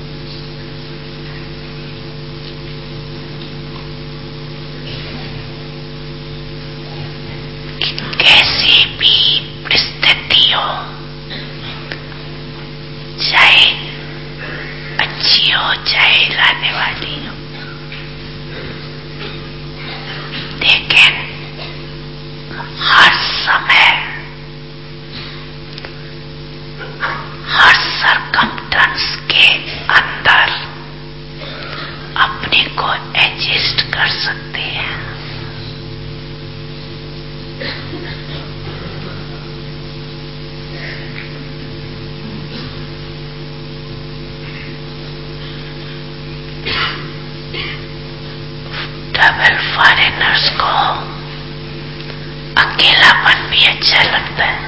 कि कैसी भी परिस्थिति हो, चाहे अच्छी हो चाहे लाने वाली हो, लेकिन हर समय, हर सरकमस्टेंस के अंदर अपने को एडजस्ट कर सकते हैं। डबल फॉरेनर्स को अकेलापन भी अच्छा लगता है।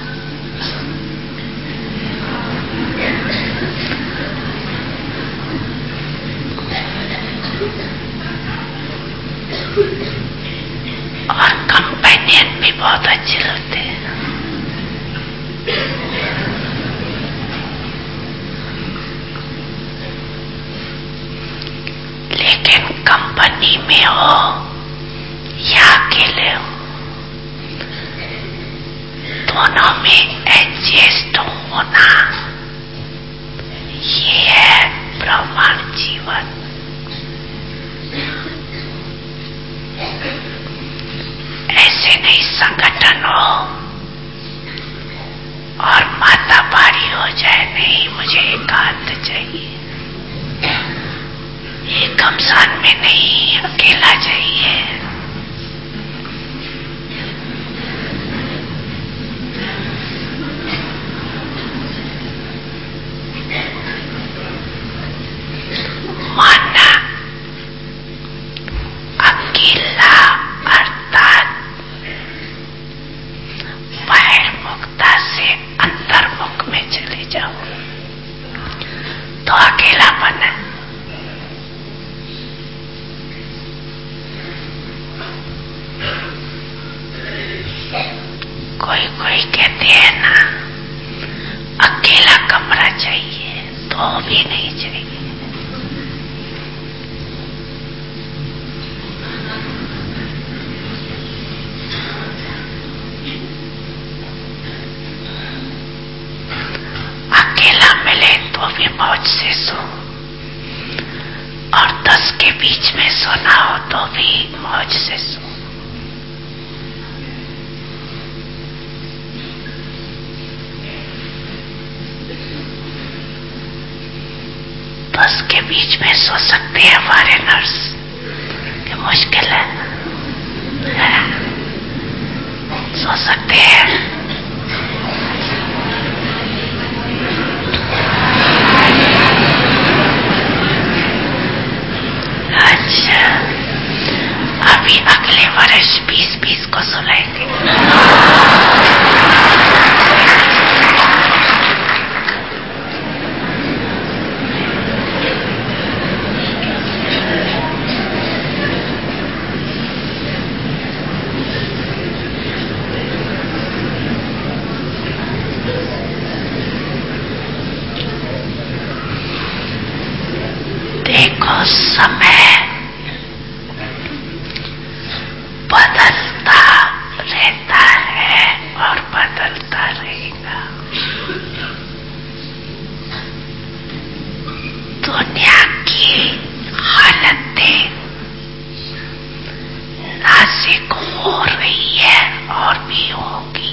और कंपेनियन भी बहुत अच्छे लगते हैं। लेकिन कंपनी में हो या अकेले हो, दोनों में एडजस्ट होना, ये है ब्रह्मांड जीवन। ऐसे नहीं संगठन हो और माता पारी हो जाए, नहीं मुझे एकांत चाहिए, एक घमसान में नहीं, अकेला चाहिए। मानना अकेला अर्थात बहिर्मुखता से अंतर्मुख में चले जाओ, तो अकेला मौज से सो, और 10 के बीच में सोना हो तो भी मौज से सो। के बीच में सो सकते हैं हमारे नर्स, कि मुश्किल है? सो सकते हैं। अच्छा, अभी अगले वर्ष 20-20 को सुलाएंगे। समय बदलता रहता है और बदलता रहेगा। दुनिया की हालतें नाजुक हो रही है और भी होगी,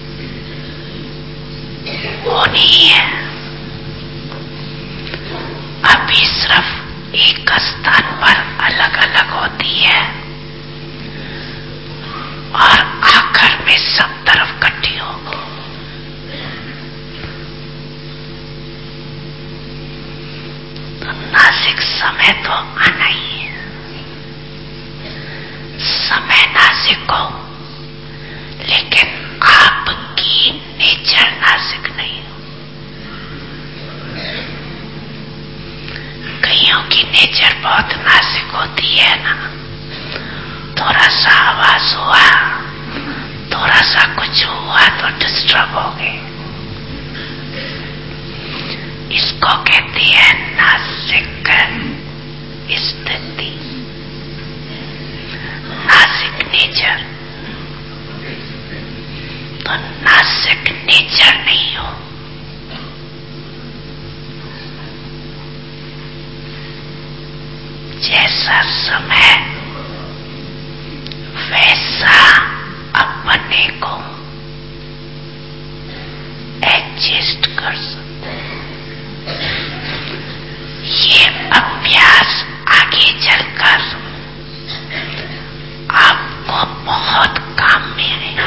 होनी है। अभी सिर्फ एक स्थान पर अलग अलग होती है और आखिर में सब तरफ इकट्ठी होगी। तो नासिक समय तो आना ही है। समय नासिक हो, लेकिन आपकी नेचर नासिक नहीं हो। कईयों की नेचर बहुत नाजुक होती है ना, थोड़ा सा आवाज हुआ, थोड़ा सा कुछ हुआ तो डिस्टर्ब हो गए। इसको कहते हैं नाजुक स्थिति, नाजुक नेचर। तो नाजुक नेचर नहीं हो। जैसा समय वैसा अपने को एडजस्ट कर सकते। ये अभ्यास आगे चलकर आपको बहुत काम में आएगा,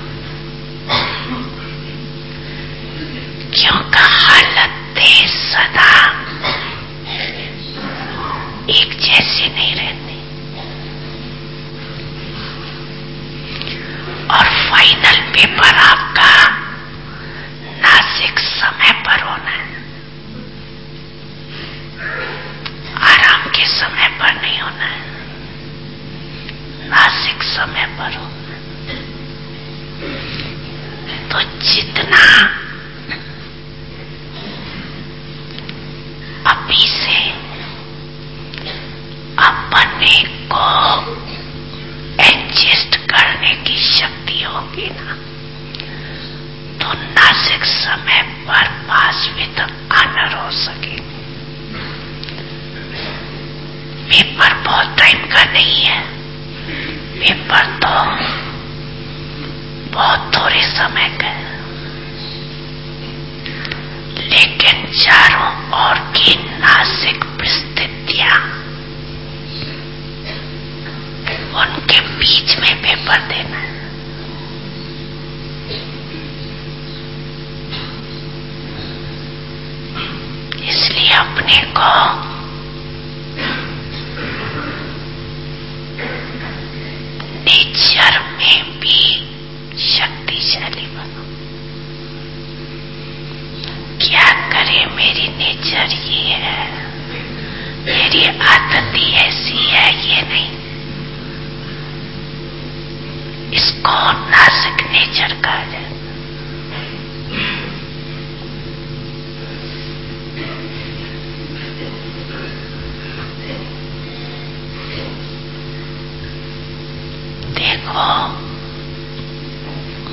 क्योंकि हालतें सदा एक जैसी नहीं रहती। और फाइनल पेपर आपका नासिक समय पर होना है, आराम के समय पर नहीं होना है, नासिक समय पर होना है। तो जितना अभी से अपने को एडजस्ट करने की शक्ति होगी ना, तो नासिक समय पर पास भी तक आनर हो सके। पेपर बहुत टाइम का नहीं है, पेपर तो बहुत थोड़े समय का है, लेकिन चारों ओर की नासिक परिस्थितियां, उनके बीच में पेपर देना है। इसलिए अपने को नेचर में भी शक्तिशाली बनो। क्या करे, मेरी नेचर ये है, मेरी आदत ही ऐसी है, ये नहीं। इसको नाजुक नेचर कहा जाए। देखो,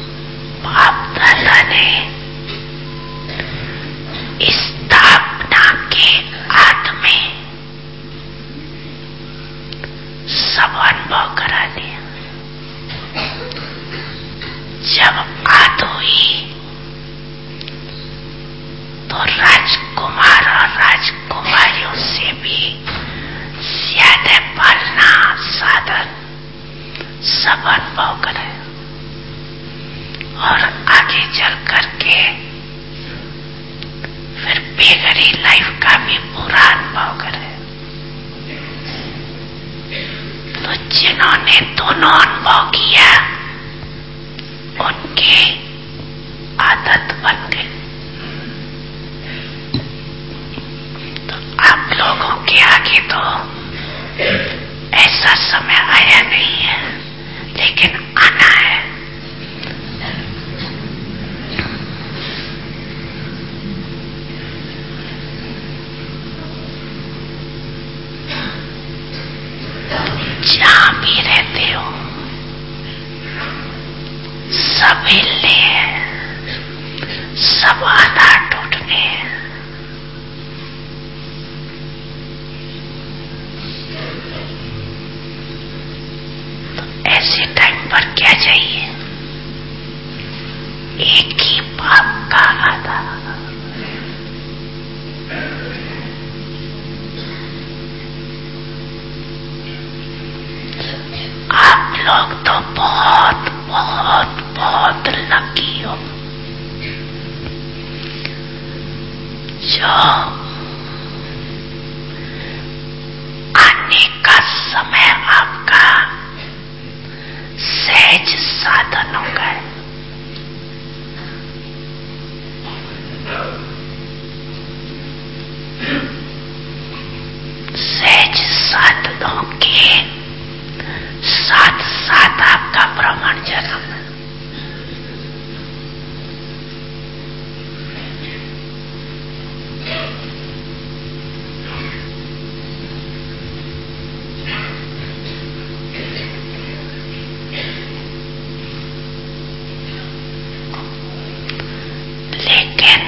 बाप दादा ने स्थापना दोनों अनुभव किया, उनकी आदत बन गई। तो आप लोगों के आगे तो ऐसा समय आया नहीं है, लेकिन आना है। जहां भी रहते हो सब हिलने हैं, सब आधार टूटने हैं। तो ऐसे टाइम पर क्या चाहिए? एक ही बाप का आधार। आप लोग तो बहुत बहुत बहुत लकी हो जो आने का समय आपका सहज साधन हो गए। सहज साधनों के साथ साथ आपका ब्रह्मण जन्म। लेकिन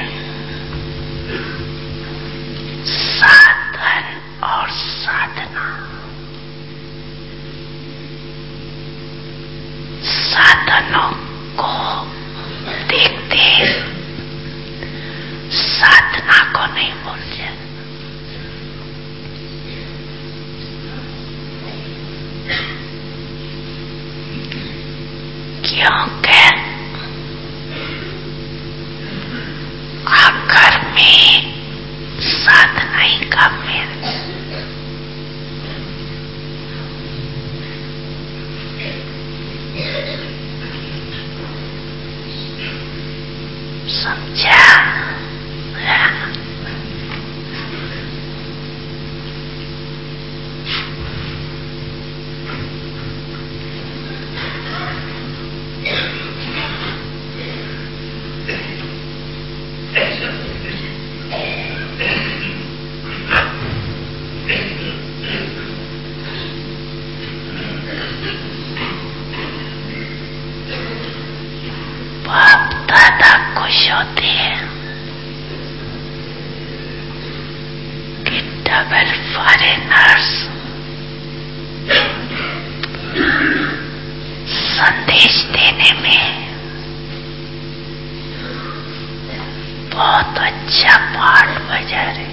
साधन और साधना, साधनों को देखते साधना को नहीं भूल जाए। क्योंकि आखिर में साधना ही काम में है। समझा? बाप दादा खुश होते हैं कि डबल फॉरेनर्स संदेश देने में बहुत अच्छा पार्ट बजा रहे।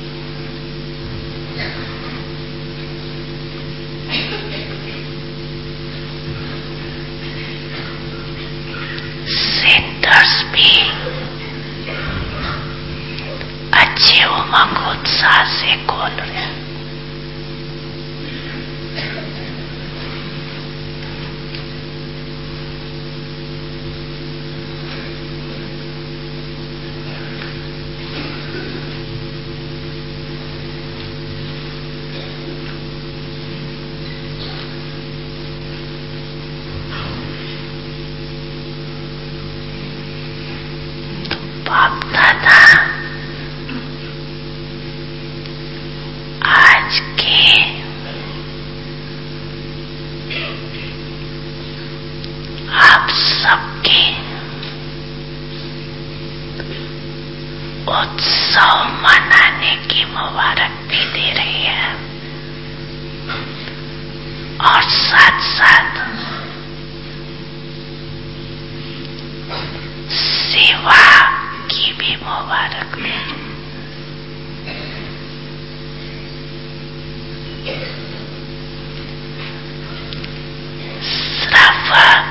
सेंटर्स भी अच्छे उमंग उत्साह से खोल रहे हैं। बाप दादा आज के आप सबके उत्सव मनाने की मुबारक भी दे रही है और साथ साथ सेवा की भी मुबारक दे। सिर्फ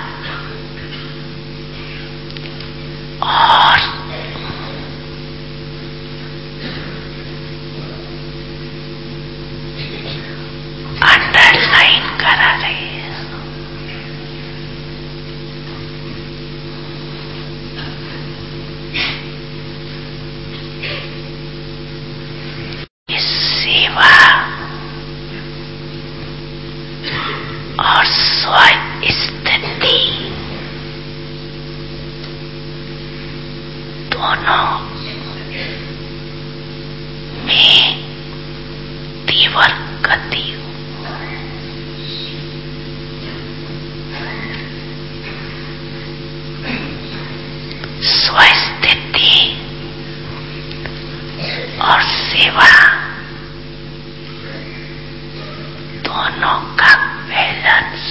और अंडरलाइन करा रही है ईश्वर गति, स्वस्थिति और सेवा दोनों का बैलेंस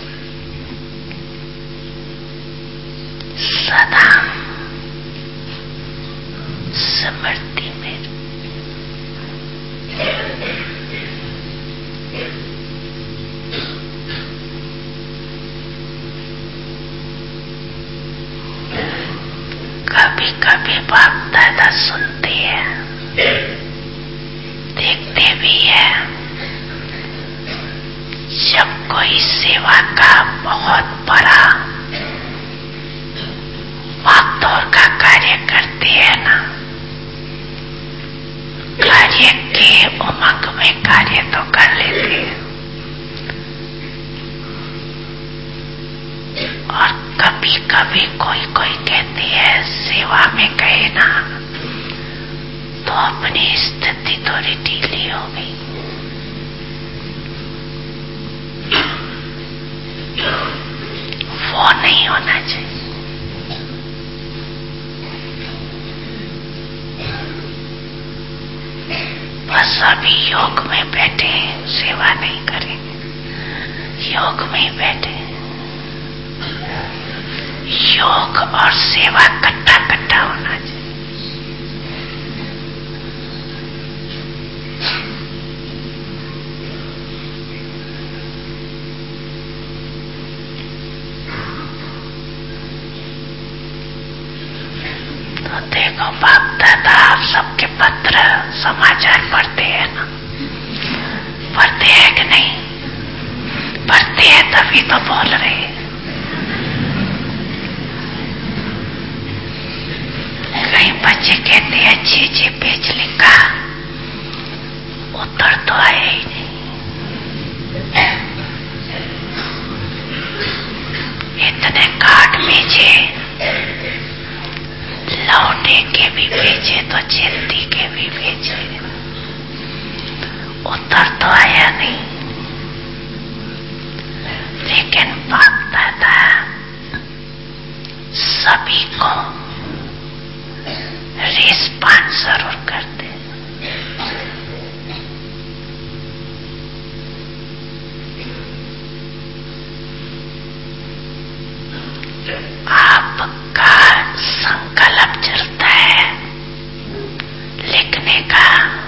सदा स्मृति में। कभी कभी बाप दादा सुनते हैं, देखते भी हैं। जब कोई सेवा का बहुत बड़ा भागदौड़ का कार्य करते हैं ना, कार्य के उमंग में कार्य तो कर लेते हैं, और कभी कभी कोई कहते हैं सेवा में गए ना तो अपनी स्थिति थोड़ी ढीली हो गई। वो नहीं होना चाहिए। बस अभी योग में बैठे, सेवा नहीं करेंगे, योग में बैठे। योग और सेवा कट्टा कट्टा होना चाहिए। तो देखो बाप दादा, आप सबके पत्र समाचार पढ़ते हैं ना? पढ़ते हैं कि नहीं? पढ़ते हैं तभी तो बोल रहे हैं। कई बच्चे कहते हैं जी पेज लिखा, उत्तर तो आया ही नहीं। इतने कार्ड भेजे, लौटे के भी भेजे तो जल्दी के भी भेजे, उत्तर तो आया नहीं। लेकिन बाप दादा सभी को रिस्पॉन्स जरूर करते। आपका संकल्प चलता है लिखने का,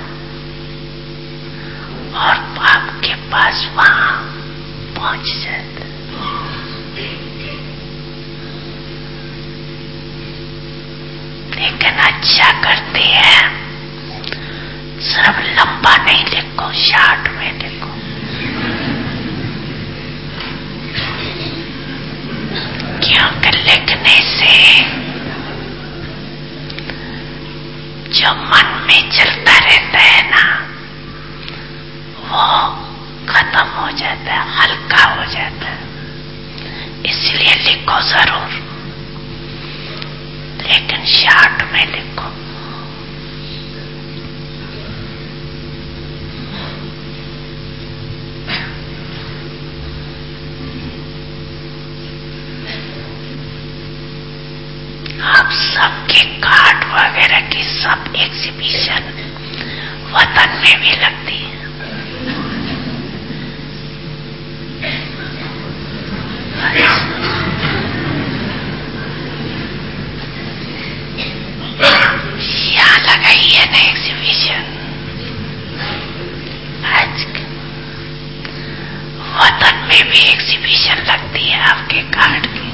और आपके पास वहां पहुंच जाता। लेकिन अच्छा करते हैं, सिर्फ लंबा नहीं लिखो, शॉर्ट में लिखो। क्योंकि लिखने से जो मन में चलता रहता है ना, वो खत्म हो जाता है, हल्का हो जाता है। इसलिए लिखो जरूर, लेकिन शॉर्ट में लिखो। आप सबके कार्ड वगैरह की सब एग्जीबिशन वतन में भी लगती है। यहाँ लगाई है ना एग्जीबिशन, आज वतन में भी एग्जीबिशन लगती है आपके कार्ड की।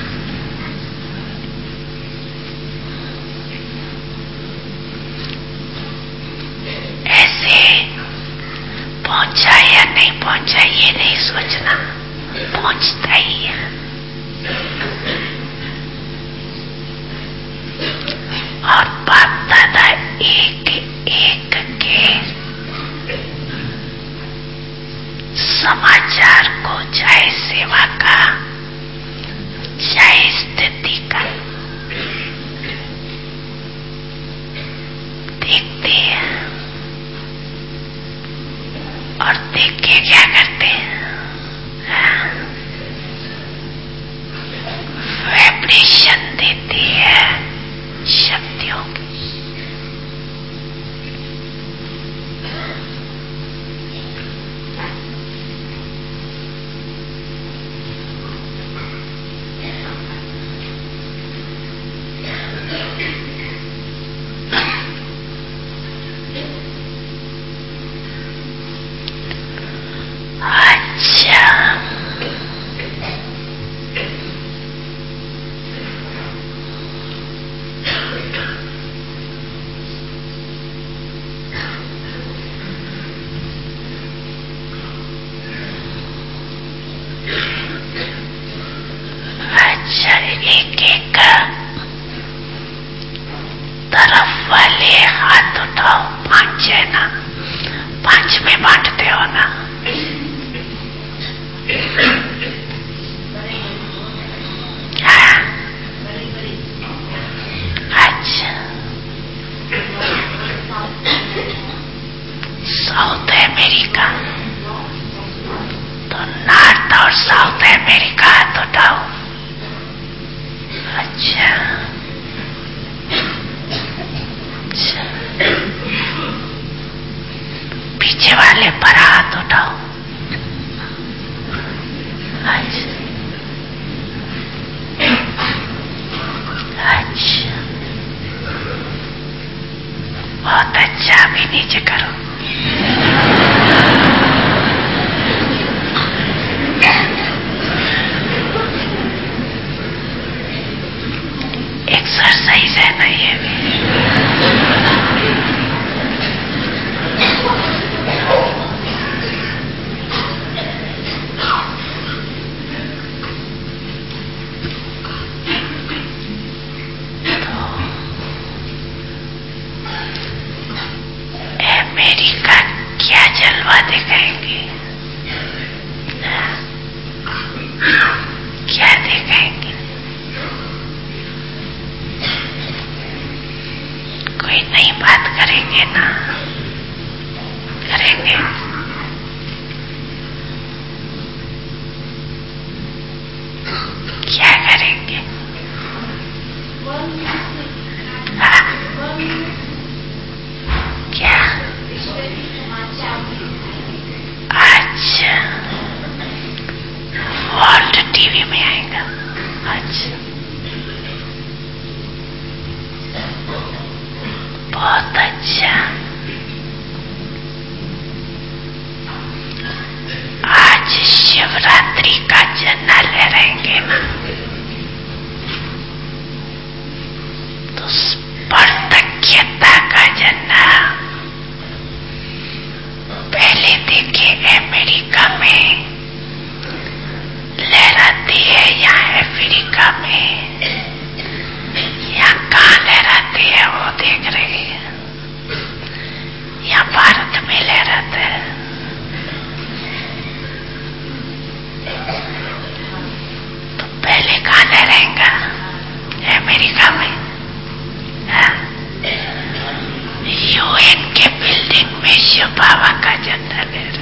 ऐसे पहुंचा या नहीं पहुंचा ये नहीं सोचना, पहुंचता ही है। और बाप दादा एक एक के समाचार को, चाहे सेवा का चाहे स्थिति का, देखते हैं। और देख के क्या करते हैं? वाइब्रेशन देती है शक्तियों की। एक एक तरफ वाले हाथ उठाओ, 5 है ना, 5 में बांटते हो ना? अच्छा, साउथ अमेरिका तो नॉर्थ और साउथ अमेरिका हाथ उठाओ। अच्छा, पीछे वाले पर हाथ उठाओ। अच्छा, अच्छा, बहुत अच्छा। अभी नीचे करो। एक्सरसाइज है ना ये भी। अमेरिका क्या जलवा दिखाएंगे? क्या दिखाएंगे? कोई नई बात करेंगे ना? करेंगे। क्या करेंगे? हाँ? क्या? अच्छा, वर्ल्ड टीवी में आएगा। अच्छा, बहुत अच्छा। आज शिवरात्रि का झंडा लहराएंगे ना, तो स्पर्धज्ञता का झंडा पहले देखे अमेरिका में लहराती है या अफ्रीका में, या कहाँ लहराती है वो देख रहे हैं, या भारत में लहराता है। तो पहले कहाँ लहराएगा? अमेरिका में। यूएन के बिल्डिंग में शिव बाबा का झंडा लहरा।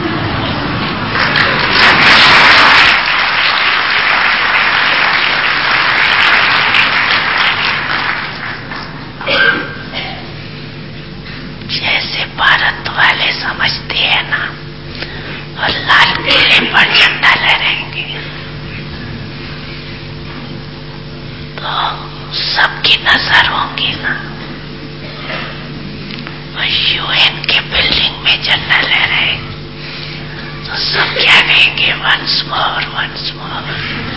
जैसे भारत वाले समझते हैं ना, और लाल किले पर झंडा लहराएंगे तो सबकी नजर होंगी ना। और यूएन के बिल्डिंग में झंडा लहराए तो सब क्या कहेंगे? Once more, once more.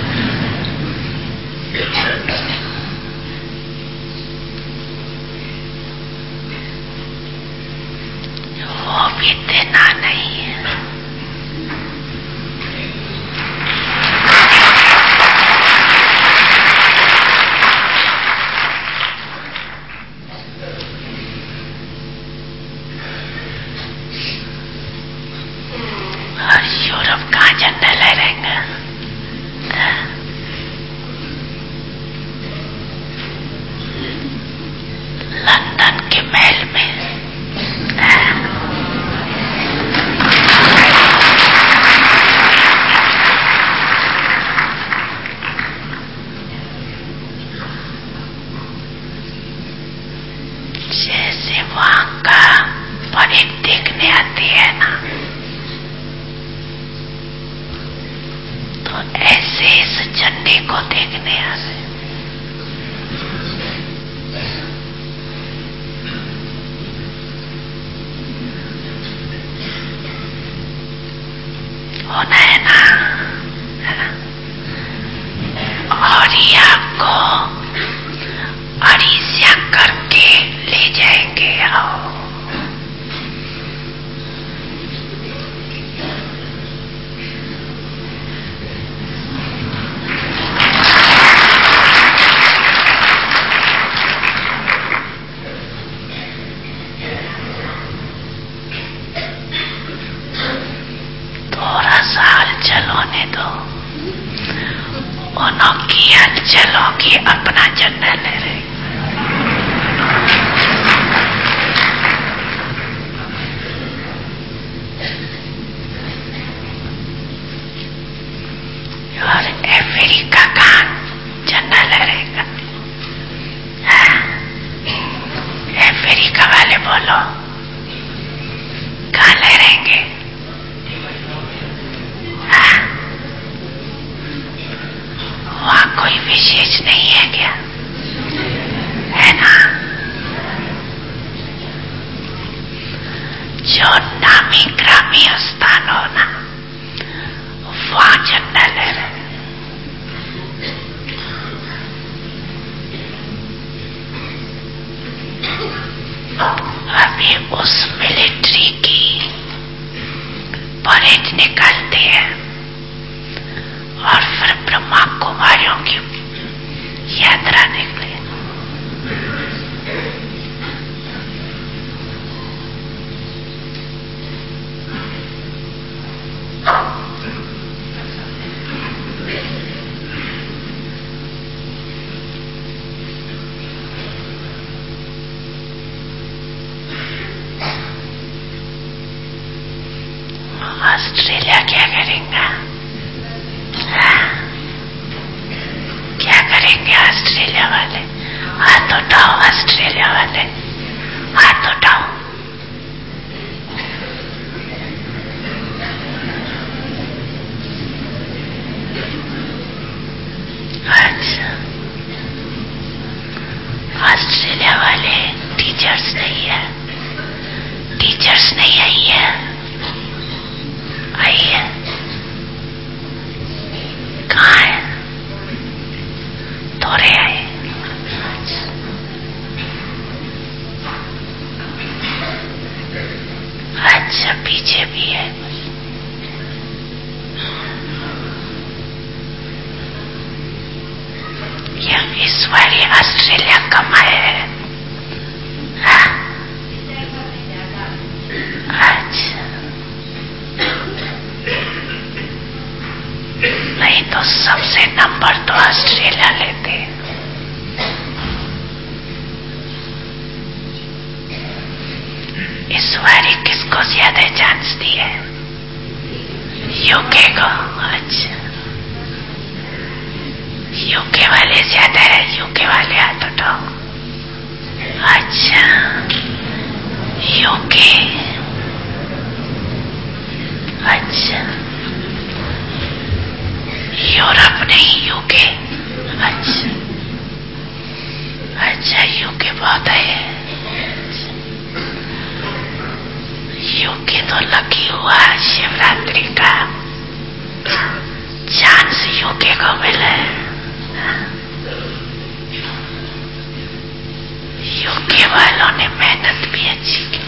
वो भी देना नहीं है। और यूरोप कहाँ झंडा लहराएगा? लंदन के महल में। होना है ना। और ये आपको अड़ीसिया करके ले जाएंगे। आओ चलोने दो, उनकी हलचलों की अपना जन्नत ले रहे। और अफ्रीका का जन्नत ले रहेगा। अफ्रीका वाले बोलो कहाँ ले रहेंगे? वहां कोई विशेष नहीं है क्या? है ना? जो नामी ग्रामी स्थान हो ना, वहां झंडा ले रहे। अभी उस मिलिट्री की परेड निकालते हैं और फिर ब्रह्मा कुमारियों की यात्रा निकले। ऑस्ट्रेलिया क्या करेंगे? क्या करेंगे ऑस्ट्रेलिया वाले? हाथ उठाओ ऑस्ट्रेलिया वाले, हाथ उठाओ। अच्छा, ऑस्ट्रेलिया वाले टीचर्स नहीं है, टीचर्स नहीं आई है। आई है? कहाँ है? थोड़े आए। अच्छा, पीछे भी है। यह इस बारी ऑस्ट्रेलिया कम आए है। अच्छा, नहीं तो सबसे नंबर तो ऑस्ट्रेलिया लेते। इस बारी किसको ज्यादा चांस दिए? यूके को। अच्छा, यूके वाले ज्यादा है। यूके वाले हाथ उठाओ। अच्छा, यूके। अच्छा, यूरोप नहीं, यूके। अच्छा, अच्छा, यूके बहुत है। यूके तो लकी हुआ शिवरात्रि का चांस यूके को मिला। यूके वालों ने मेहनत भी अच्छी की।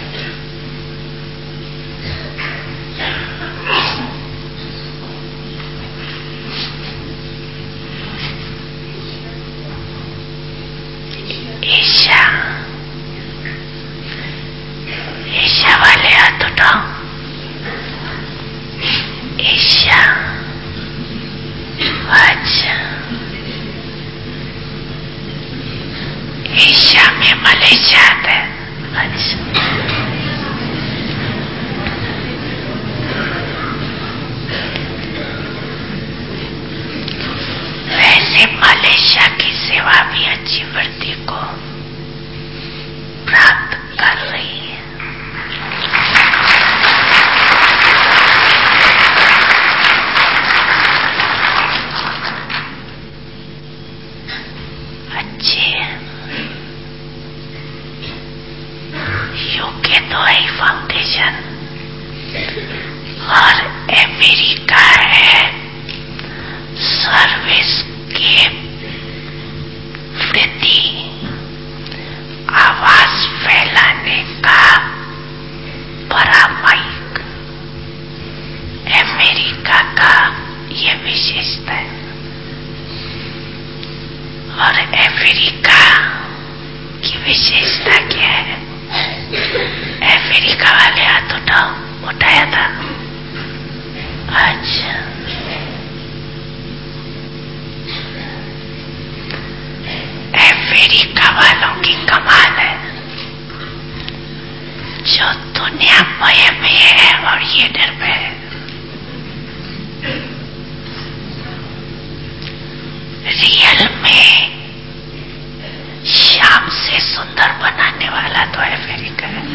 एशिया, एशिया वाले हाथ उठाओ। एशिया। अच्छा, एशिया में मलेशिया आता है। अच्छा, अफ्रीका की विशेषता क्या है? अफ्रीका वाले हाथ उठाया था। अच्छा, अफ्रीका वालों की कमाल है, जो दुनिया भय में है और ये निर्भय है। रियल में शाम से सुंदर बनाने वाला तो अफ्रीका है।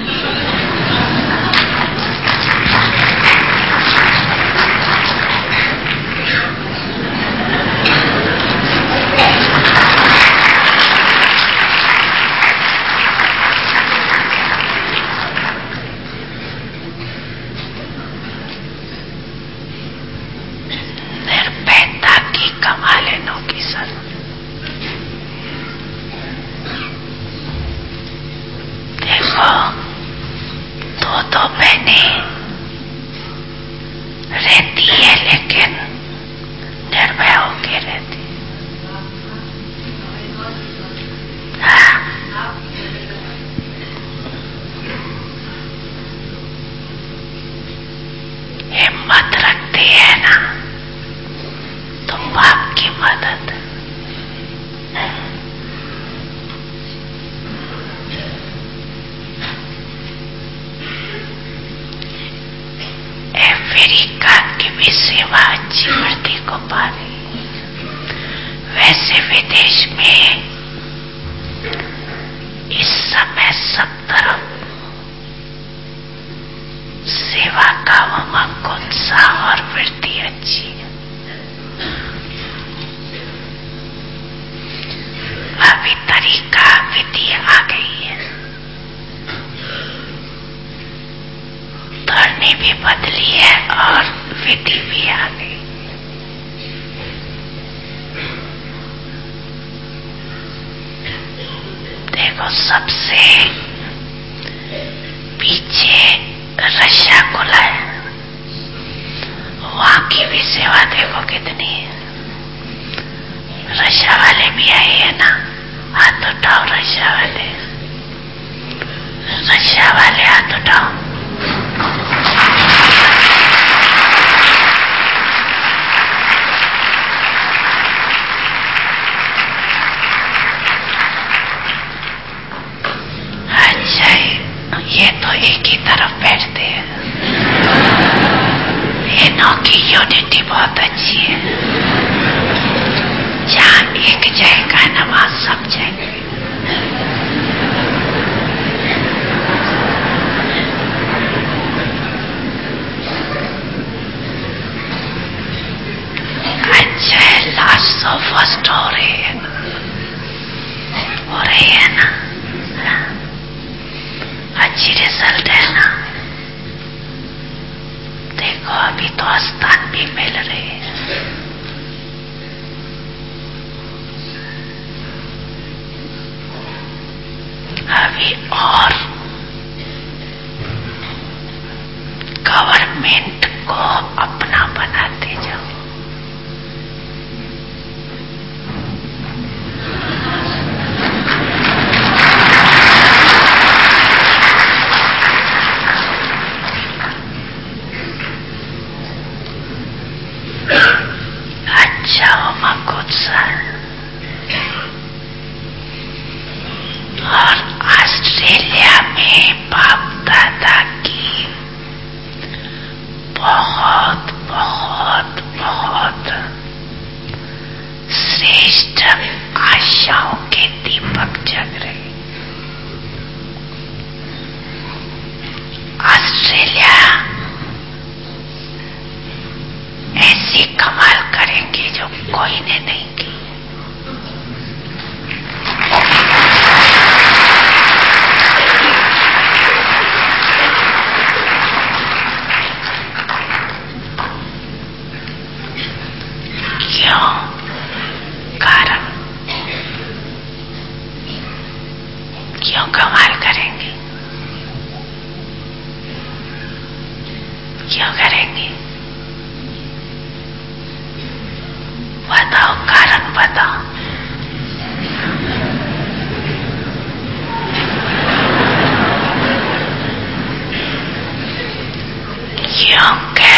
निर्भयता की कमाल है नो की सर। देखो, दो बहने रहती है लेकिन निर्भय होके रहती। हिम्मत रखती है ना तो बाप की मदद। अफ्रीका की भी सेवा अच्छी वृद्धि को पा रही। वैसे विदेश में इस समय सब तरफ सेवा का उमंग, उत्साह और वृद्धि अच्छी है। अभी तरीका विधि आ गई है, धरनी भी बदली है और विधि भी आ गई। देखो, सबसे पीछे रसगुल्ला है, वहां की भी सेवा देखो कितनी है। रशा वाले भी आए हैं ना, हाथ उठाओ रशा वाले, रशा वाले हाथ उठाओ। अच्छा, ये तो एक ही तरफ बैठते हैं। इनों की यूनिटी बहुत अच्छी है, जहां एक जाएगा ना वहां सब जाएंगे। अच्छा है, लास्ट तो फर्स्ट हो रही है ना, अच्छी रिजल्ट है ना। देखो, अभी तो स्थान भी मिल रहे हैं। अभी और गवर्नमेंट को अपना बनाते जाओ। अच्छा उमंग उत्साह। और ऑस्ट्रेलिया में बाप दादा की बहुत बहुत बहुत श्रेष्ठ आशाओं के दीपक जग रहे। ऑस्ट्रेलिया ऐसी कमाल करेंगे जो कोई ने नहीं की। क्यों? कारण क्यों कमाल करेंगे? क्यों करेंगे? बताओ, कारण बताओ। क्योंकि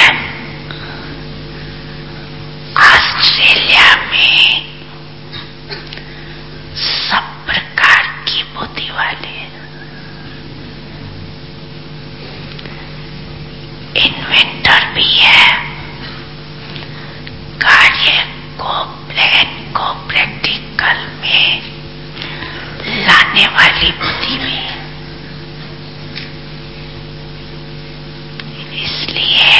ऑस्ट्रेलिया में सब प्रकार की बुद्धि वाले इन्वेंटर भी है, कार्य को प्लान को प्रैक्टिकल में लाने वाली बुद्धि भी है। इसलिए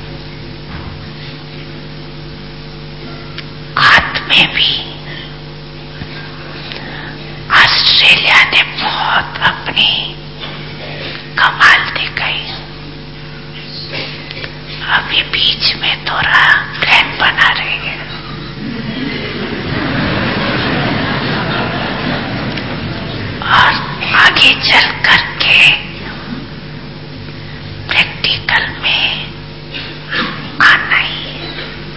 हाथ में भी ऑस्ट्रेलिया ने बहुत अपनी कमाल दिखाई। अभी बीच में थोड़ा प्लान बना रही है और आगे चल करके प्रैक्टिकल में आना ही है।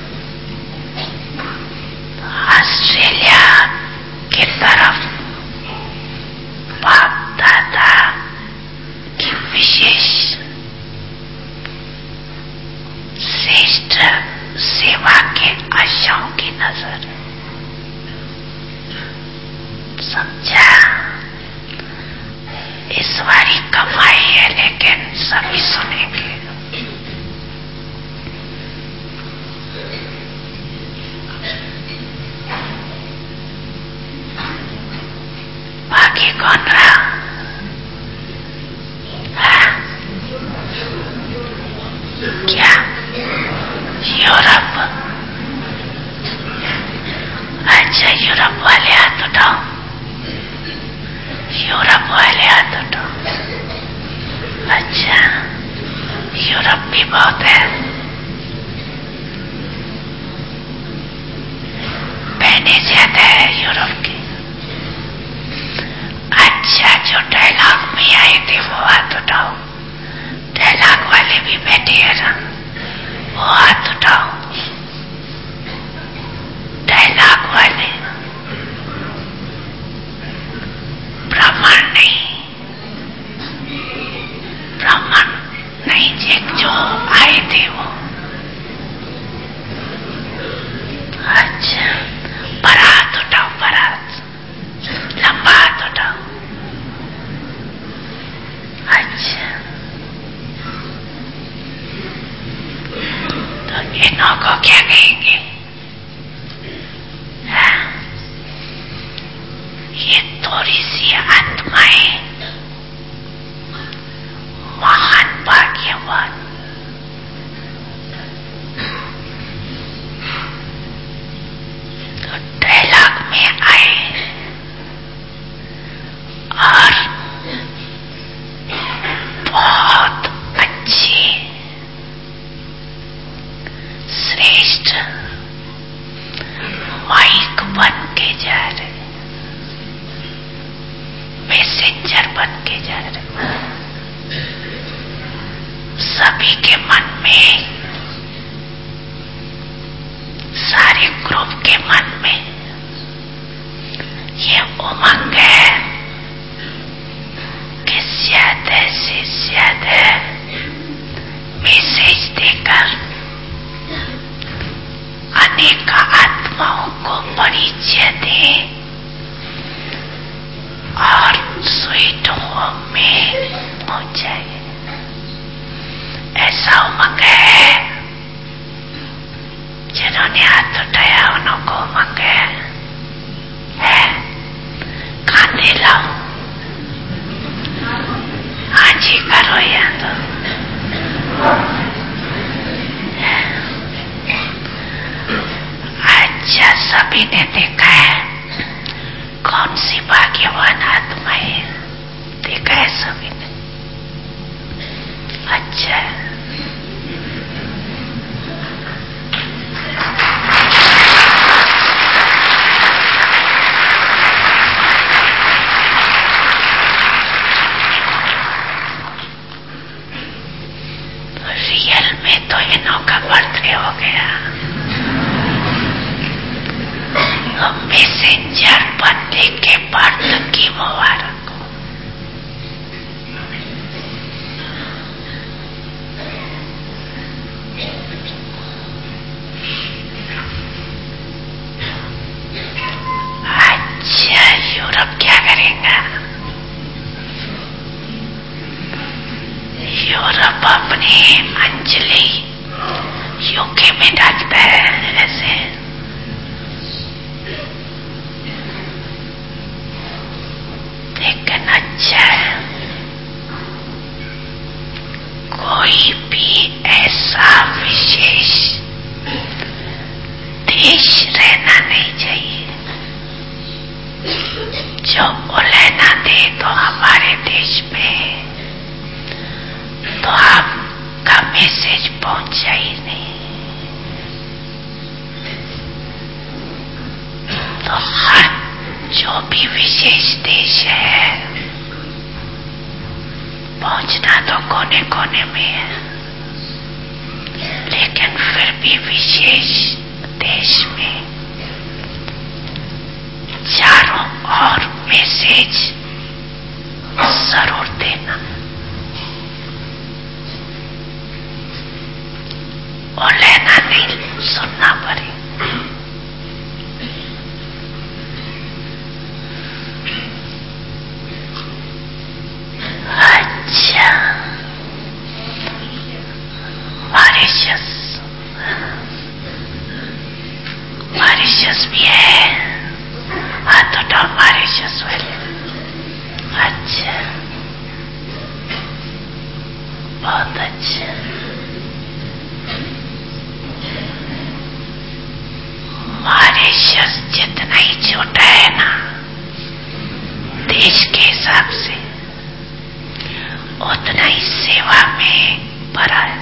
ऑस्ट्रेलिया की तरफ बाप दादा की विशेष श्रेष्ठ सेवा के आशाओं की नजर समझा। इस बारी कमाई है लेकिन सभी सुनेंगे। बाकी कौन रहा? क्या यूरोप? अच्छा, यूरोप वाले हाथ उठाओ, यूरोप वाले हाथ उठाओ। अच्छा, यूरोप भी बहुत है, बहने ज्यादा है यूरोप की। अच्छा, जो डायलॉग में आए थे वो हाथ उठाओ, डायलॉग वाले भी बैठे हैं ना, वो हाथ उठाओ। डायलॉग वाले ब्राह्मण नहीं जो आए थे वो। अच्छा, बारात उठाओ, बारात लंबा हाथ उठाओ। अच्छा, तो इन्हों को क्या कहेंगे? ये थोड़ी सी आत्माएं महान भाग्यवान, तो डायलॉग में आए और बहुत अच्छे श्रेष्ठ माइक बन के जा रहे, मैसेंजर बन के जा रहे। सभी के मन में, सारे ग्रुप के मन में ये उमंग है कि ज्यादा से ज्यादा मैसेज देकर अनेक आत्माओं को परिचय दे और स्वीट होम में पहुंचाए। ऐसा उमंग है। जिन्होंने हाथ उठाया उन्हों को उमंग है। खाने लाओ, हाँ जी करो या तो। अच्छा, सभी ने देखा है कौन सी भाग्यवान आत्मा है, देखा है सभी ने। अच्छा, रियल में तो इन्हों का बर्थडे हो गया। मैसेंजर बनने के बर्थ की मुबारक हो। उज्जैनी। तो हर जो भी विशेष देश है, पहुंचना तो कोने कोने में है, लेकिन फिर भी विशेष देश में चारों ओर मैसेज जरूर देना और लेना नहीं, सुनना पड़े। अच्छा, मॉरिशस भी है। हाथ उठाओ मॉरिशस वाले। अच्छा, बहुत अच्छा। मॉरिशस जितना ही छोटा है ना देश के हिसाब से, उतना ही सेवा में भरा है।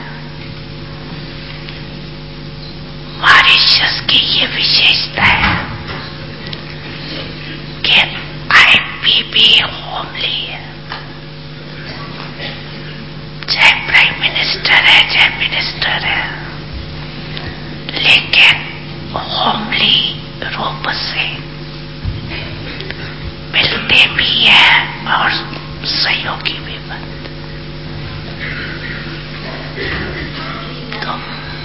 मॉरिशस की ये विशेषता है कि आईपीबी होमली है, चाहे प्राइम मिनिस्टर है चाहे मिनिस्टर है, लेकिन होमली रूप से मिलते भी है और सहयोगी भी बनते। तो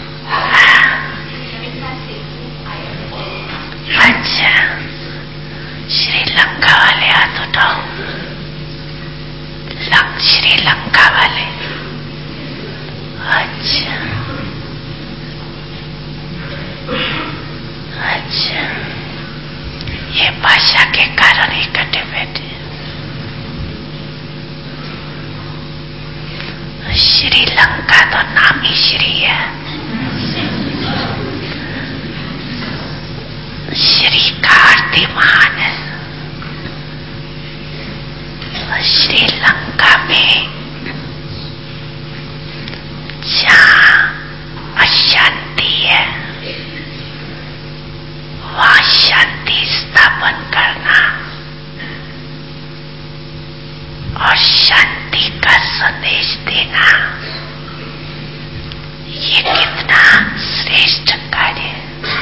अच्छा, श्रीलंका वाले हाथ उठाओ। श्रीलंका वाले। अच्छा अच्छा, ये भाषा के कारण इकट्ठे बैठे। श्रीलंका तो नाम ही श्री है, श्री का अर्थ महान है। श्रीलंका में जहां अशांति है वहां शांति स्थापन करना और शांति का संदेश देना, ये कितना श्रेष्ठ कार्य है।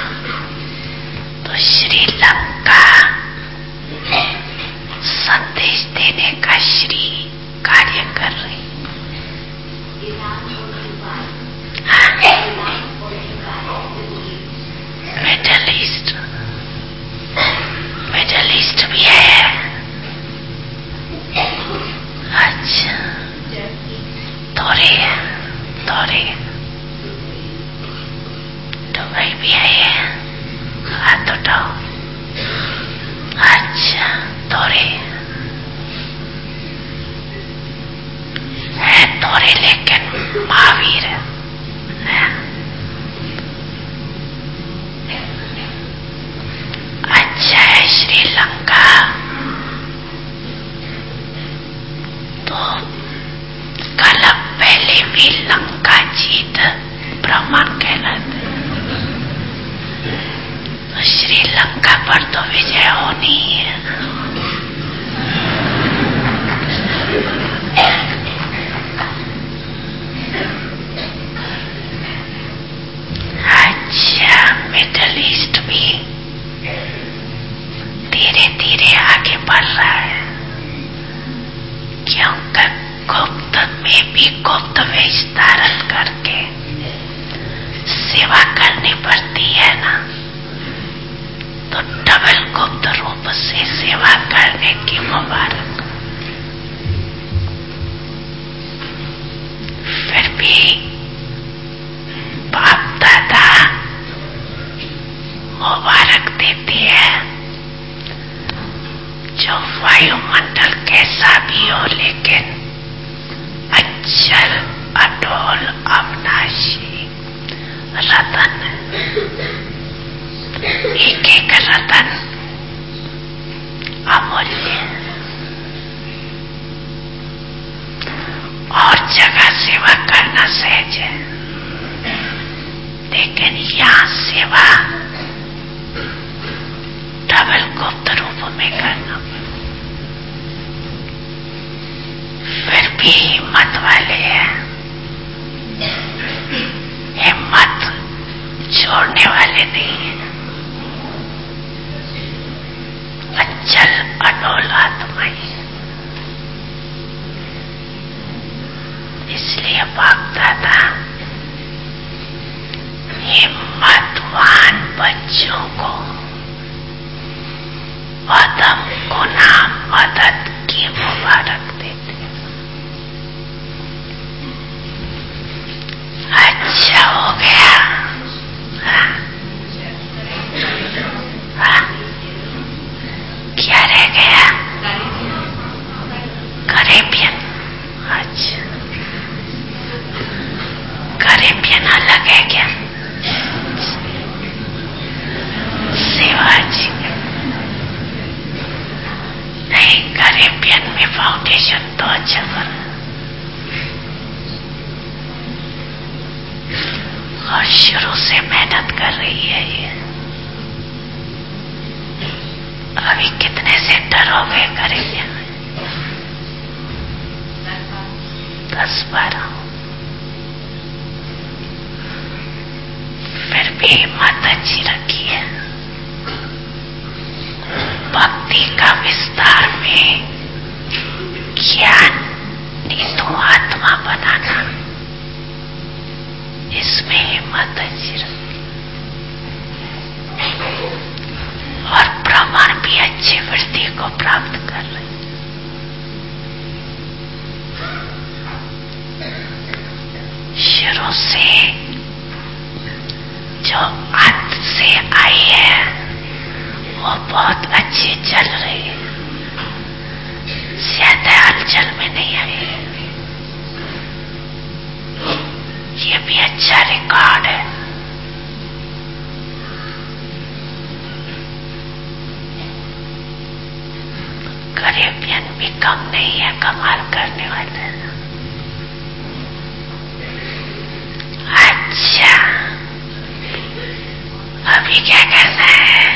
तो श्रीलंका संदेश देने का श्री कार्य कर रही। मिडल ईस्ट भी है। अच्छा, थोड़े दुबई भी है। हाथ उठाओ। अच्छा, थोड़े लेकिन महावीर है। अच्छा है श्रीलंका। तो कल पहले भी लंका जीत ब्रह्मांड कहलाते, तो श्रीलंका पर तो विजय होनी है। अच्छा, मिडल ईस्ट भी धीरे धीरे आगे बढ़ रहा है, क्योंकि गुप्त में भी गुप्त वेश धारण करके सेवा करनी पड़ती है ना, तो डबल गुप्त रूप से सेवा करने की मुबारक। फिर भी बाप दादा मुबारक देती है, जो वायुमंडल कैसा भी हो लेकिन अचल अटोल अपना लेकिन यहां सेवा डबल गुप्त रूप में करना। फिर भी हिम्मत वाले हैं, हिम्मत छोड़ने वाले नहीं है। अचल अडोल आत्मा ही, इसलिए भागता था हिम्मतवान बच्चों को अदम गुनाह मदद की मुबारक देते। अच्छा हो गया। क्या रह गया? करेबियन। अच्छा, करेबियन अलग है क्या? शिवाजी नहीं, करेबियन में फाउंडेशन तो अच्छा बना और शुरू से मेहनत कर रही है ये। अभी कितने सेंटर हो गए करेबियन में? 10-12। फिर भी हिम्मत अच्छी रखी है। भक्ति का विस्तार में ज्ञान नीतु आत्मा बनाना, इसमें हिम्मत अच्छी रखी और ब्राह्मण भी अच्छी वृत्ति को प्राप्त कर रहे। शुरू से जो अंत से आई है वो बहुत अच्छी चल रही है, ज्यादा हलचल में नहीं आई है। ये भी अच्छा रिकॉर्ड है। करेबियन भी कम नहीं है कमाल करने वाले। अच्छा, अभी क्या करना है?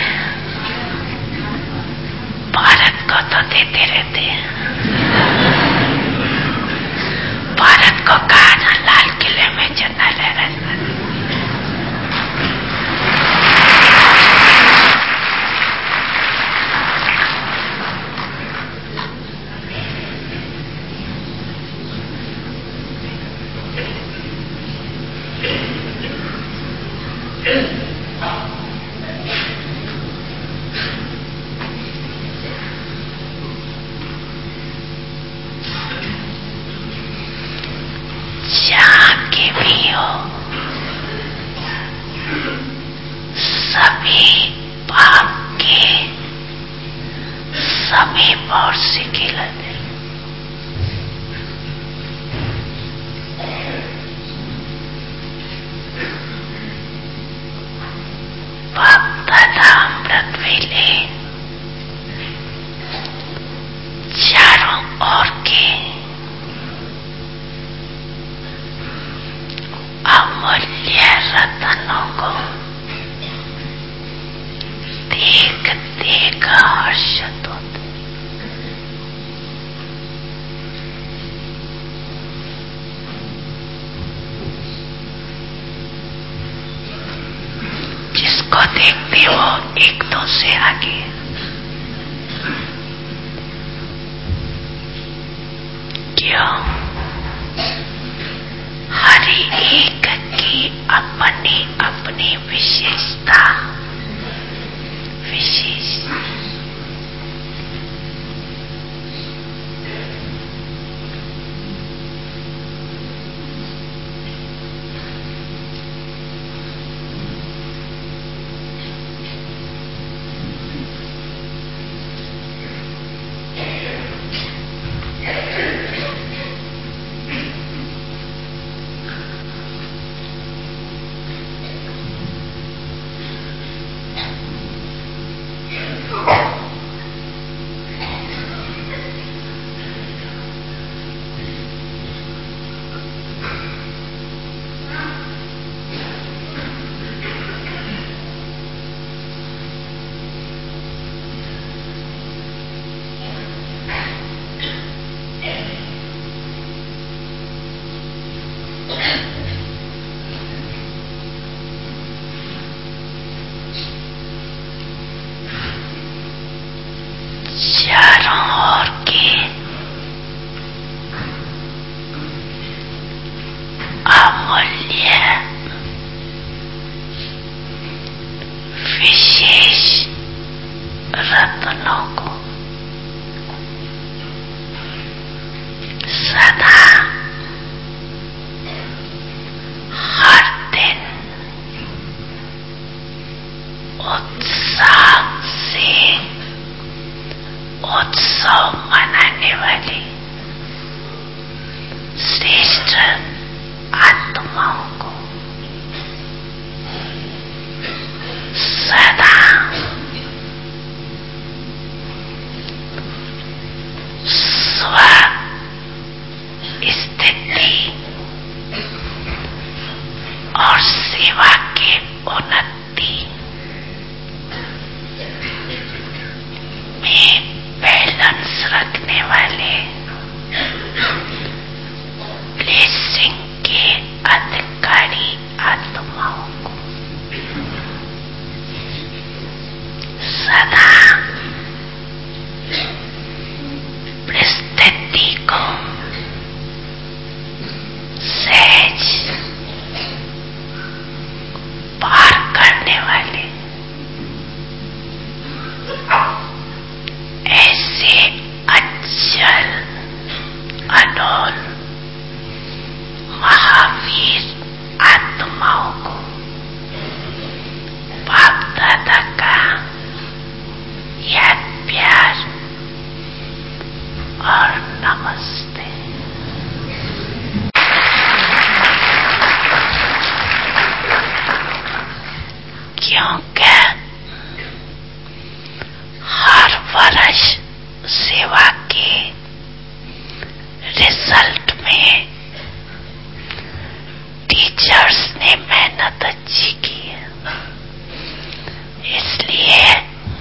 भारत को तो देते रहते हैं। भारत को कहा ना लाल किले में झंडा लहराना। जहां के भी हो, सभी पाप के समीप और सिकिल पाप दादा अमृत वेले चारों ओर के अमूल्य रत्नों को देख देख हर्षित होते। जिसको देखते हो एक दो से आगे। क्यों? हर एक की अपनी अपनी विशेषता, विशेष और सेवा के उन्नति में बैलेंस रखने वाले ब्लेसिंग के अधिकारी आत्माओं को सदा परिस्थिति को सहज पार करने वाले ऐसे अचल अडोल महावीर आत्माओं को बाप दादा का याद प्यार और नमस्ते। क्योंकि हर वर्ष सेवा के रिजल्ट में टीचर्स ने मेहनत अच्छी की है, इसलिए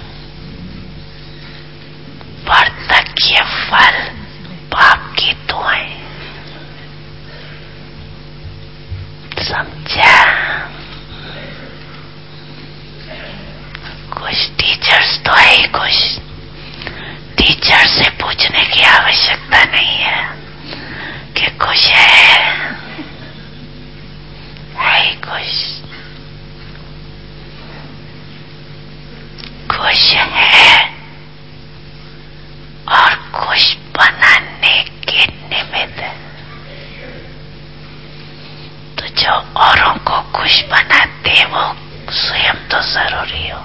प्रत्यक्ष फल बाप की दुआएं। समझा? कुछ टीचर्स तो है ही, कुछ टीचर से पूछने की आवश्यकता नहीं है कि कुछ है ही कुछ है और कुछ बनाने के निमित्त। तो जो औरों को खुश बनाते वो स्वयं तो जरूरी हो।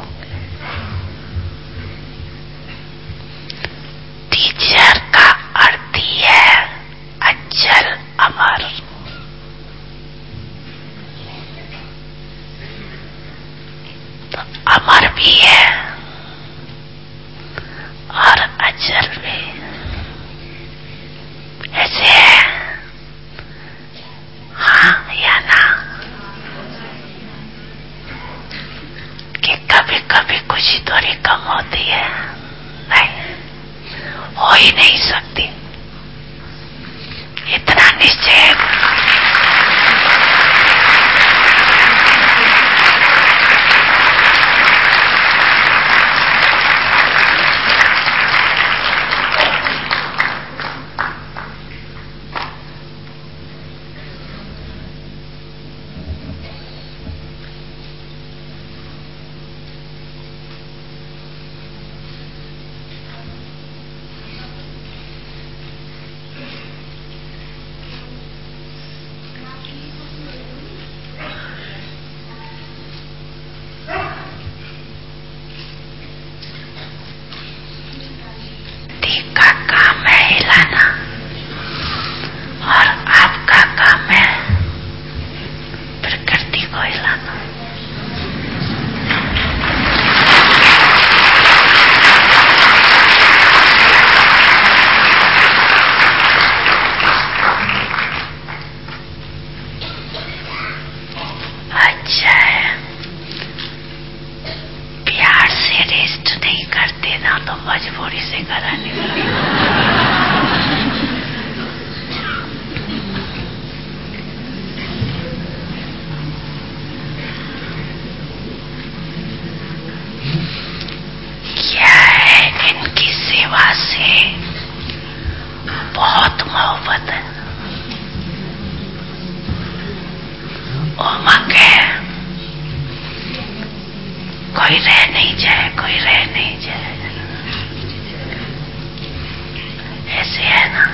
टीचर का अर्थ ही है अचल अमर। तो अमर भी है और अचल भी। ऐसे है, हाँ या ना, कि कभी कभी खुशी थोड़ी कम होती है? नहीं, हो ही नहीं सकती। इतना निश्चय का काम है हिलाना और आपका काम है प्रकृति को हिलाना। अच्छा है, प्यार से रेस्ट नहीं करते ना तो मजबूरी से कराने लगे। क्या है, इनकी सेवा से बहुत मोहब्बत है, उमंग है। कोई रह नहीं जाए, कोई रह नहीं जाए, ऐसे है ना।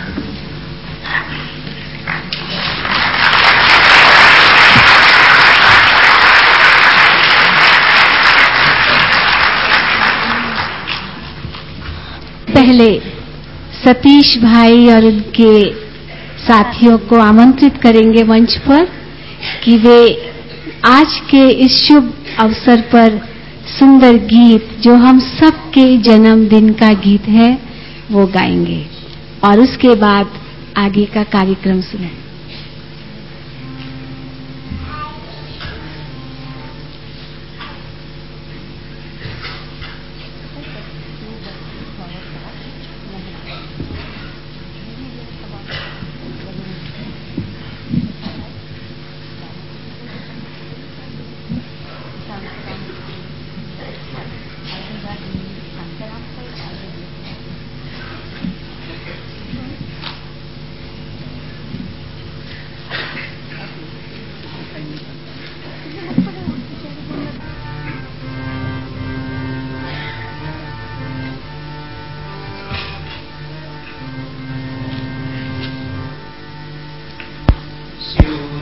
पहले सतीश भाई और उनके साथियों को आमंत्रित करेंगे मंच पर कि वे आज के इस शुभ अवसर पर सुंदर गीत जो हम सबके जन्मदिन का गीत है वो गाएंगे और उसके बाद आगे का कार्यक्रम सुनें।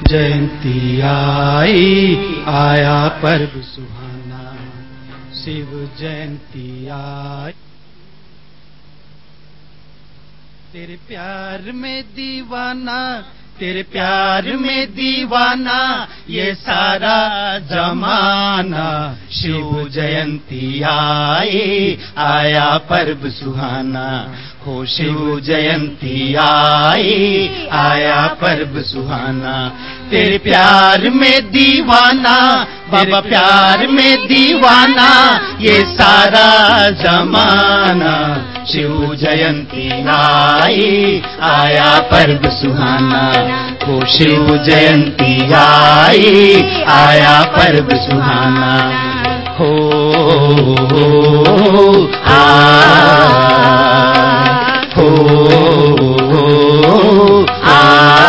जयंती आई, आया पर्व सुहाना, शिव जयंती आई। तेरे प्यार में दीवाना, तेरे प्यार में दीवाना ये सारा जमाना। शिव जयंती आई, आया पर्व सुहाना, हो शिव जयंती आई, आया पर्व सुहाना। तेरे प्यार में दीवाना बाबा, प्यार में दीवाना ये सारा जमाना। शिव जयंती आई, आया पर्व सुहाना, हो शिव जयंती आई, आया पर्व सुहाना। हो आ हो आ।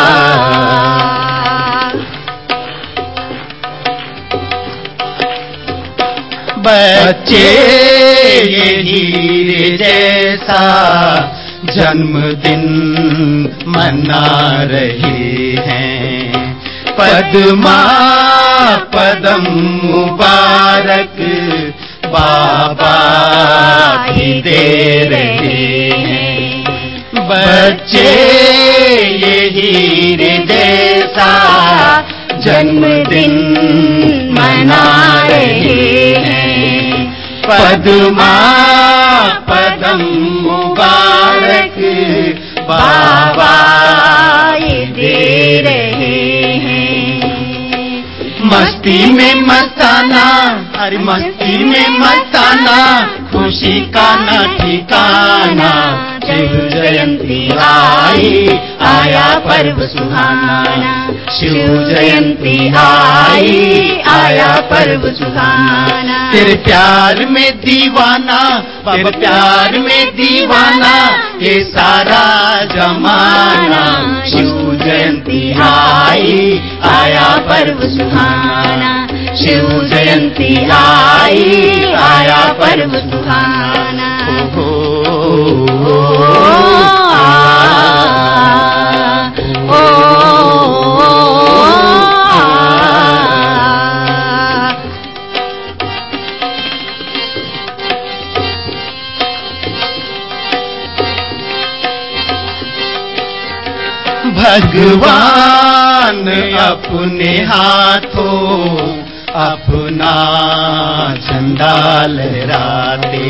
बच्चे ये हीरे जैसा जन्मदिन मना रहे हैं। पद्मा पदम मुबारक बाबा भी दे रहे हैं। बच्चे ये हीरे जैसा जन्मदिन मना रहे हैं। पद्मा पदम मुबारक बाबा ये दे रहे हैं। मस्ती में मस्ताना, अरे मस्ती में मस्ताना, खुशी का न ठिकाना। शिव जयंती आई, आया पर्व सुहाना। शिव जयंती आई, आया पर्व सुहाना। तेरे प्यार में दीवाना बाबा, प्यार में दीवाना ये सारा जमाना। शिव जयंती आई, आया पर्व सुहाना। शिव जयंती आई, आया पर्व सुहाना। भगवान अपने हाथों अपना झंडा लहराते।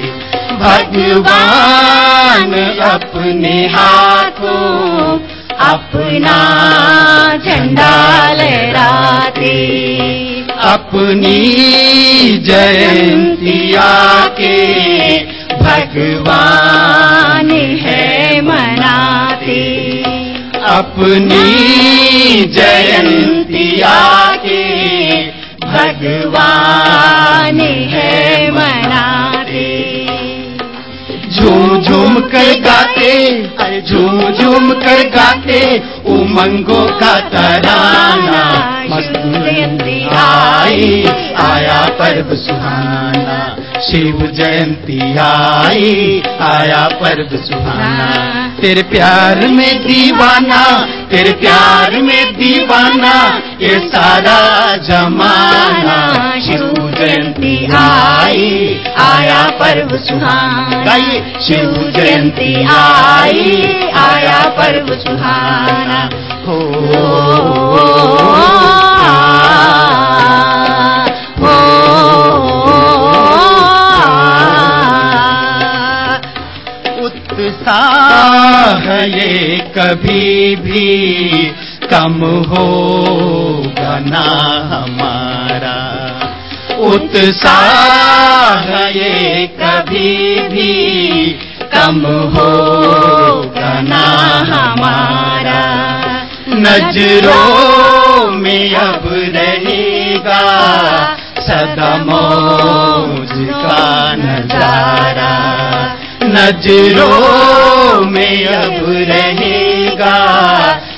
भगवान अपने हाथों अपना झंडा लहराते। अपनी जयंतिया के भगवान है मनाते। अपनी जयंतिया के भगवान है मनाते। झूम झूम कर गाते, अरे झूम झूम कर गाते उमंगों का तराना। शिव जयंती आई, आया पर्व सुहाना। शिव जयंती आई, आया पर्व सुहाना। तेरे प्यार में दीवाना, तेरे प्यार में दीवाना ये सारा जमाना। शिव जयंती आई, आया पर्व सुहाना। गाइए शिव जयंती आई, आया पर्व सुहाना। हो उत्साह ये कभी भी कम होगा ना हमारा। उत्साह ये कभी भी कम होगा ना हमारा। नजरों में अब रहेगा सदा मौज का नजारा। नजरों में अब रहेगा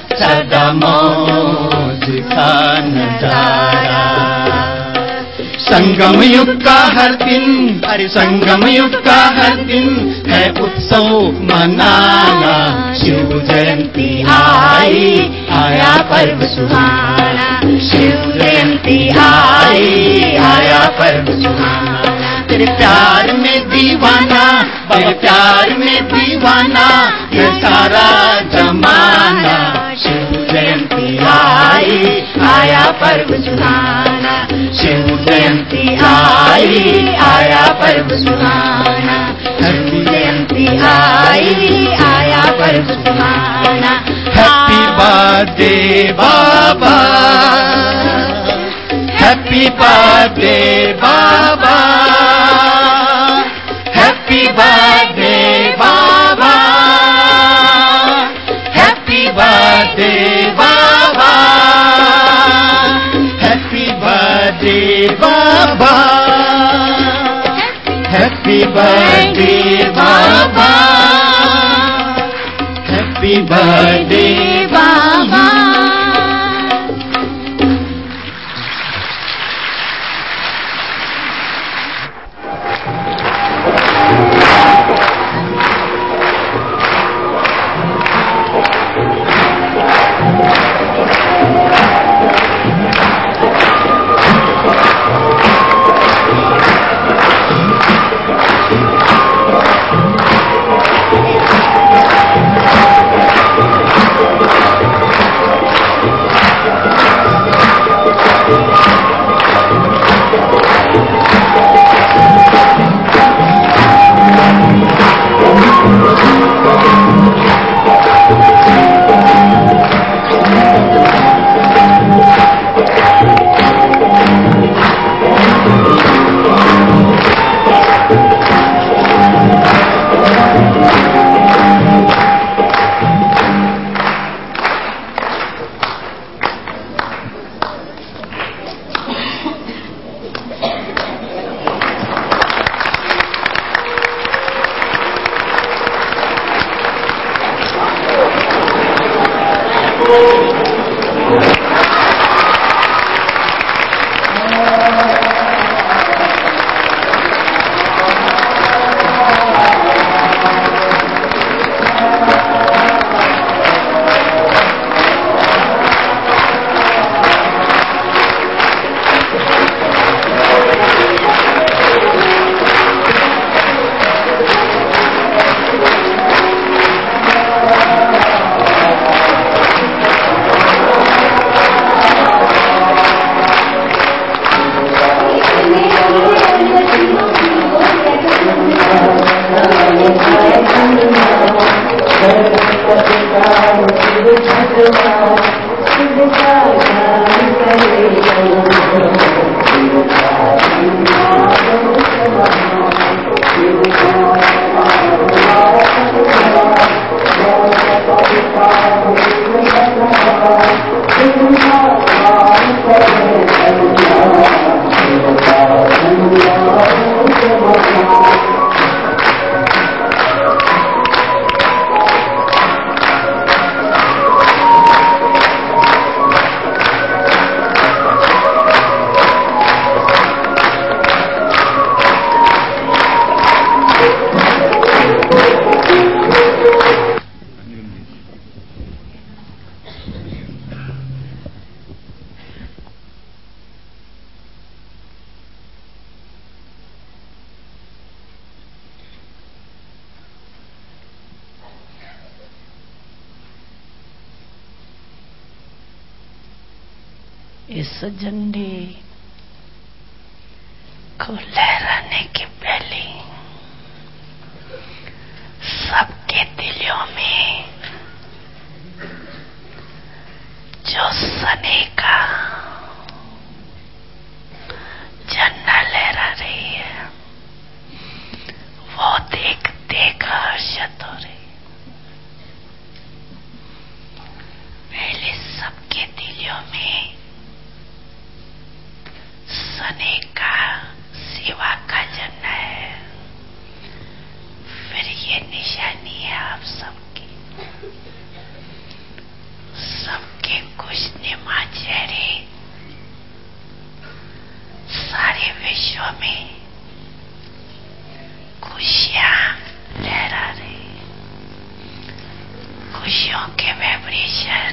सदा मौज का नजारा। संगम युग का हर दिन, अरे संगम युग का हर दिन है उत्सव मनाना। शिव जयंती आई, आया पर्व सुहाना। शिव जयंती आई, आया पर्व सुहाना। तेरे प्यार में दीवाना, तेरे प्यार में दीवाना है सारा जमाना। शिव जयंती आई, आया पर्व सुहाना। शिव जयंती आई, आया पर्व सुहाना। शिव जयंती आई, आया पर्व सुहाना। Happy birthday Baba, happy birthday Baba, happy birthday Baba, happy birthday Baba, happy birthday Baba, happy birthday Baba, happy birthday Baba. इस झंडे को लहराने के पहले सबके दिलों में जो सने का झंडा लहरा रही है वो देख देख हर्षित हो रही। पहले सबके दिलों में सने का सेवा का झंडा है, फिर ये निशानी है आप सबकी, सबके खुशनुमा चेहरे सारे विश्व विश्व में खुशियां लहरा रही, खुशियों के वाइब्रेशन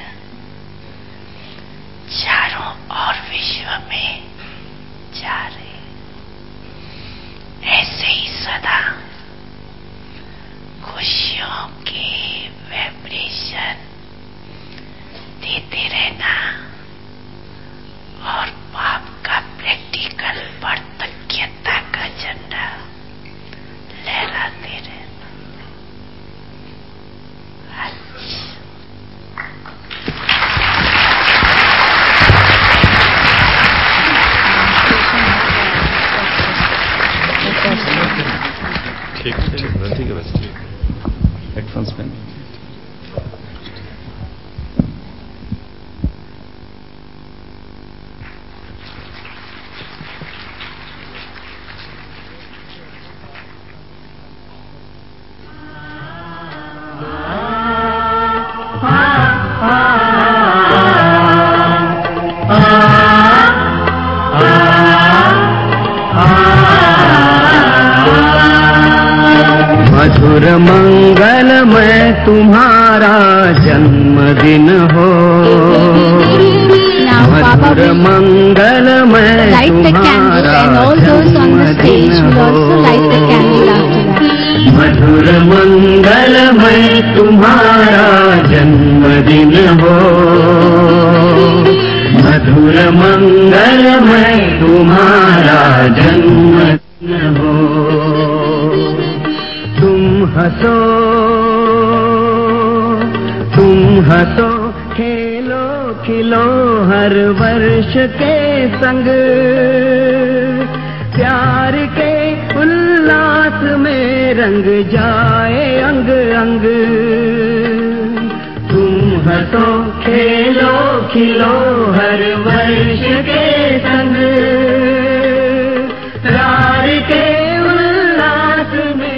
चारों ओर विश्व में जा रहे। ऐसे ही सदा खुशियों के वाइब्रेशन देते रहना और पाप का प्रैक्टिकल पार्थक्यता का झंडा लहराते रहना। ठीक है बस हेडफोन्स पहन। मधुर मंगलमय तुम्हारा जन्मदिन हो, मधुर मंगलमय तुम्हारा जन्मदिन हो, मधुर मंगलमय तुम्हारा जन्मदिन हो, मधुर मंगलमय तुम्हारा जन्मदिन हो। तुम हंसो खेलो खिलो हर वर्ष के संग, प्यार के उल्लास में रंग जाए अंग अंग। तुम हंसो खेलो खिलो हर वर्ष के संग, प्यार के उल्लास में।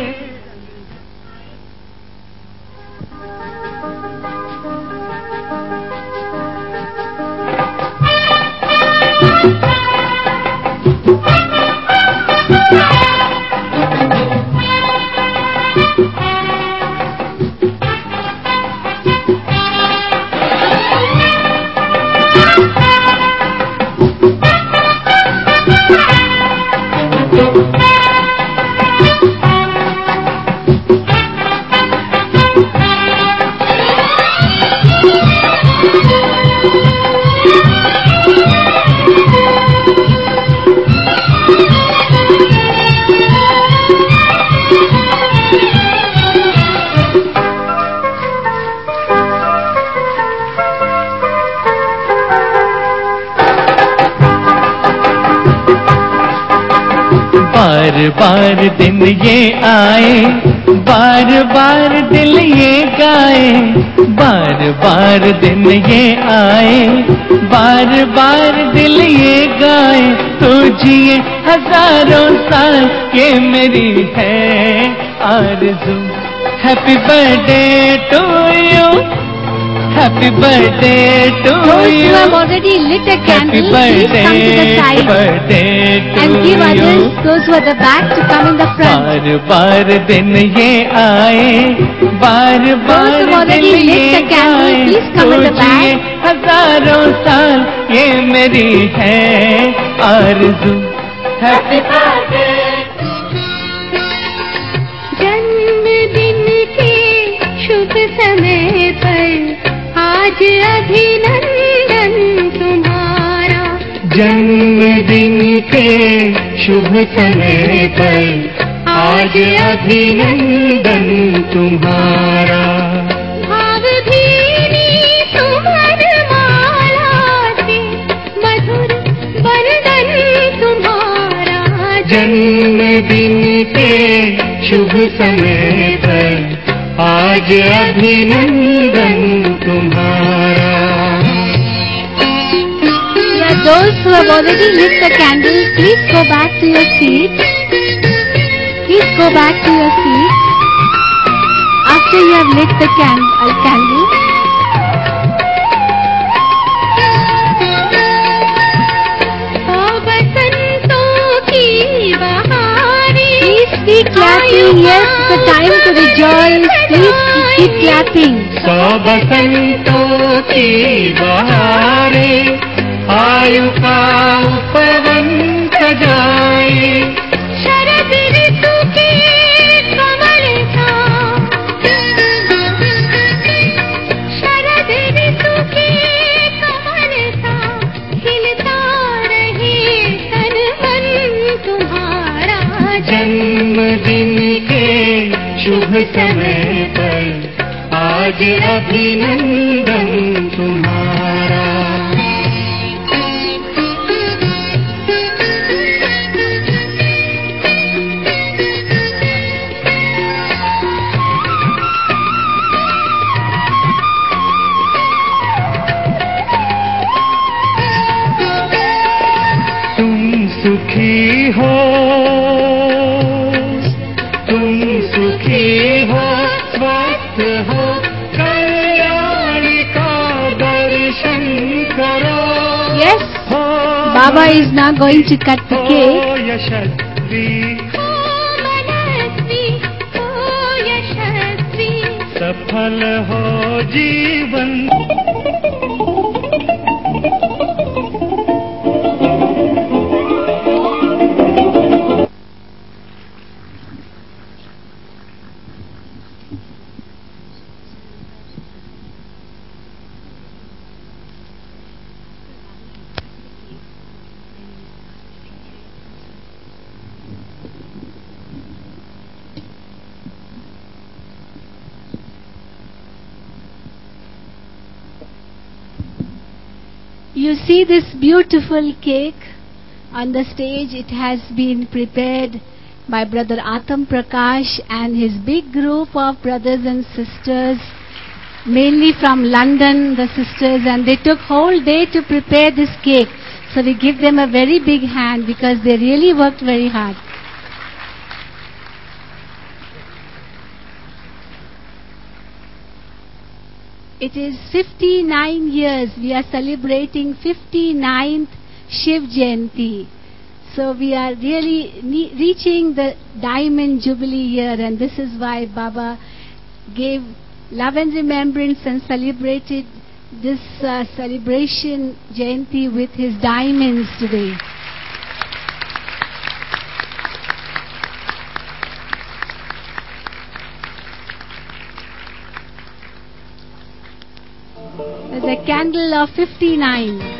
बार बार दिन ये आए, बार बार दिल ये गाए, बार बार दिन ये आए, बार बार दिल ये गाए। तू जिए हजारों साल ये मेरी है आरज़ू। Happy birthday to you, happy birthday to Those who you, have already lit a happy candle, please come to the side birthday and give others, those who are the back, to come in the front. बार बार दिन ये आए, बार बार Those who have दिन already lit ये the candle, आए। please come in the सोचिए back. हजारों साल ये मेरी है आरज़ू। Happy birthday. जन्मदिन के शुभ समय पर आज अभिनंदन तुम्हारा, जन्मदिन के शुभ समय पर आज अभिनंदन तुम्हारा। भावभीनी सुमन माला से मधुर वंदन तुम्हारा। जन्मदिन के शुभ समय पर आज अभिनंदन तुम्हारा। Those who have already lit the candle, please go back to your seat. Please go back to your seat after you have lit the candle. ओ बसंतों की Everybody clapping. Yes, the time to rejoice. Please keep clapping. 100 बसंतों की बहारें आयु का उपवन सजाए शरद ऋतु के कमल सा शरद ऋतु के कमल सा खिलता रहे तन मन तुम्हारा जन्मदिन के शुभ समय पर आज अभिनंदन तुम्हारा तुम सुखी हो स्वस्थ हो कल्याण का दर्शन करो Yes, Baba is now going to cut the cake. हो यशस्वी मनस्वी हो यशस्वी सफल हो जीवन You see this beautiful cake on the stage. It has been prepared by Brother Atam Prakash and his big group of brothers and sisters, mainly from London, the sisters, and they took whole day to prepare this cake. So we give them a very big hand because they really worked very hard. It is 59 years. We are celebrating 59th Shiv Jayanti. So we are really reaching the Diamond Jubilee year, and this is why Baba gave love and remembrance and celebrated this celebration Jayanti with his diamonds today. The candle of 59.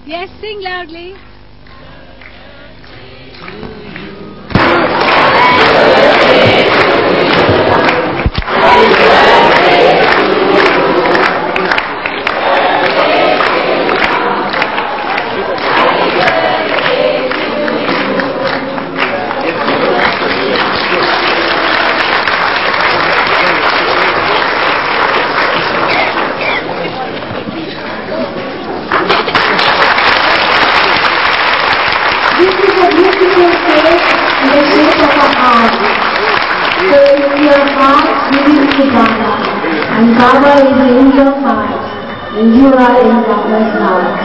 Yes, sing loudly. And Baba is in your heart, and you are in Baba's heart.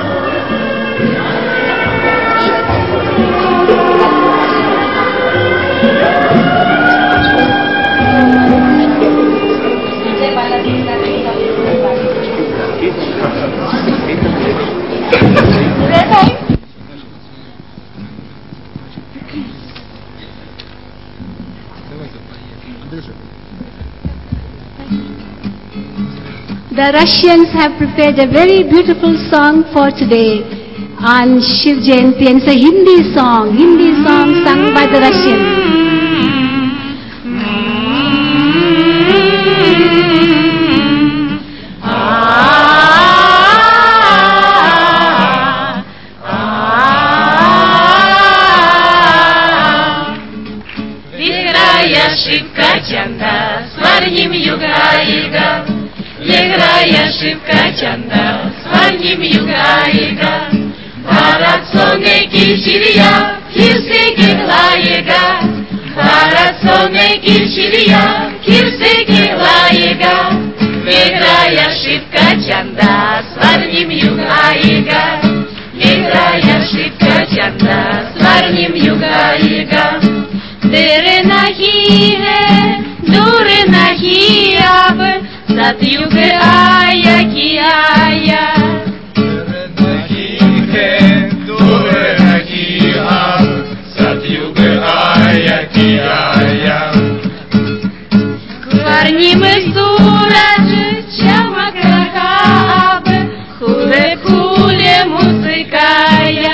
The Russians have prepared a very beautiful song for today on Shiv Jayanti, and it's a Hindi song sung by the Russians. Сварним югайга, Леграя шибка чанда, Сварним югайга, Бхарат соне киширия, Кирсе киглаега, Бхарат соне киширия, Кирсе киглаега, Леграя шибка чанда, Сварним югайга, Леграя шибка чанда, Сварним югайга, Dere nahi hai, dur nahi ab, Satyug aya ki aya. Dere nahi hai, dur nahi ab, Satyug aya ki aya. Svarnim suraj chamak raha ab, Khule khule musikaya.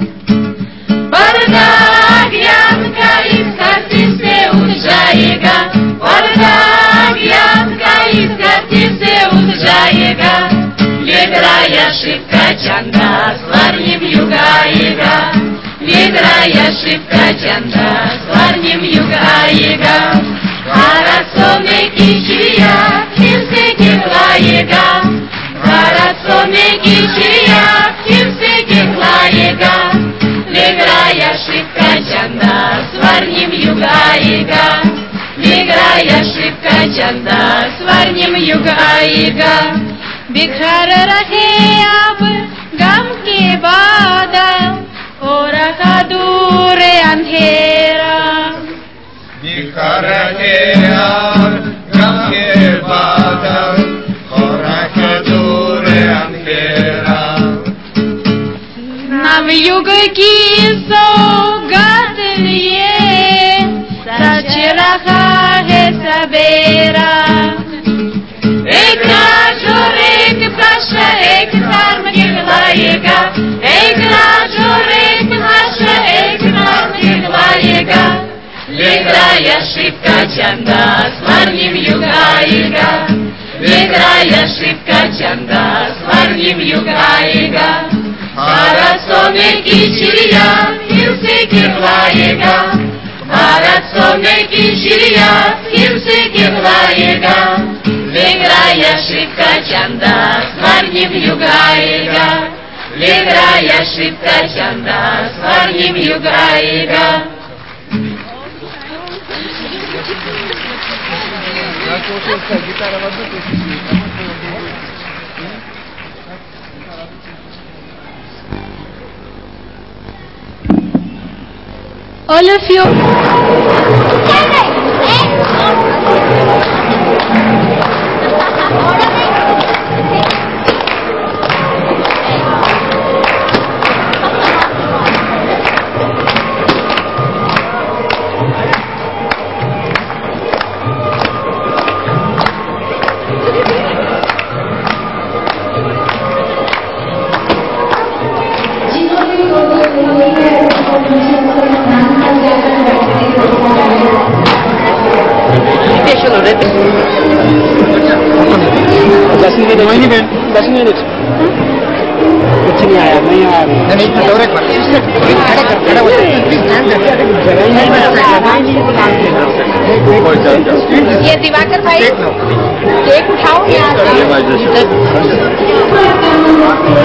Parda gyan ka is khati se uth jayega, Parda gyan ka is khati se uth jayega. Legraya shivka chanda, Svarnim yugayega, Legraya shivka chanda, Svarnim yugayega. Bharat sone ki shriya, phir se kihlayega, Bharat sone ki shriya, phir se kihlayega. Legraya shivka chanda, Svarnim yugayega, Legraya shivka chanda, Svarnim yugayega. बिखर रहे अब गम के बादल, हो रहा दूर अंधेरा. बिखर रहे अब गम के बादल, हो रहा दूर अंधेरा. नवयुग की सौगात लिए सच रहा है सवेरा. एक राज और एक भाषा, एक धर्म कहलाएगा, एक राज और एक भाषा, एक धर्म कहलाएगा. Legraya shivka chanda, Svarnim yugayega, Legraya shivka chanda, Svarnim yugayega. Bharat sone ki chiriya, phir se kihlayega, Bharat sone ki chiriya, phir se kihlayega. Legraya shivka chanda, Svarnim yugayega, Legraya shivka chanda, Svarnim yugayega. All of you. 10 minute कुछ नहीं आया, नहीं आया। ये दिवाकर भाई cake उठाओ यहाँ से।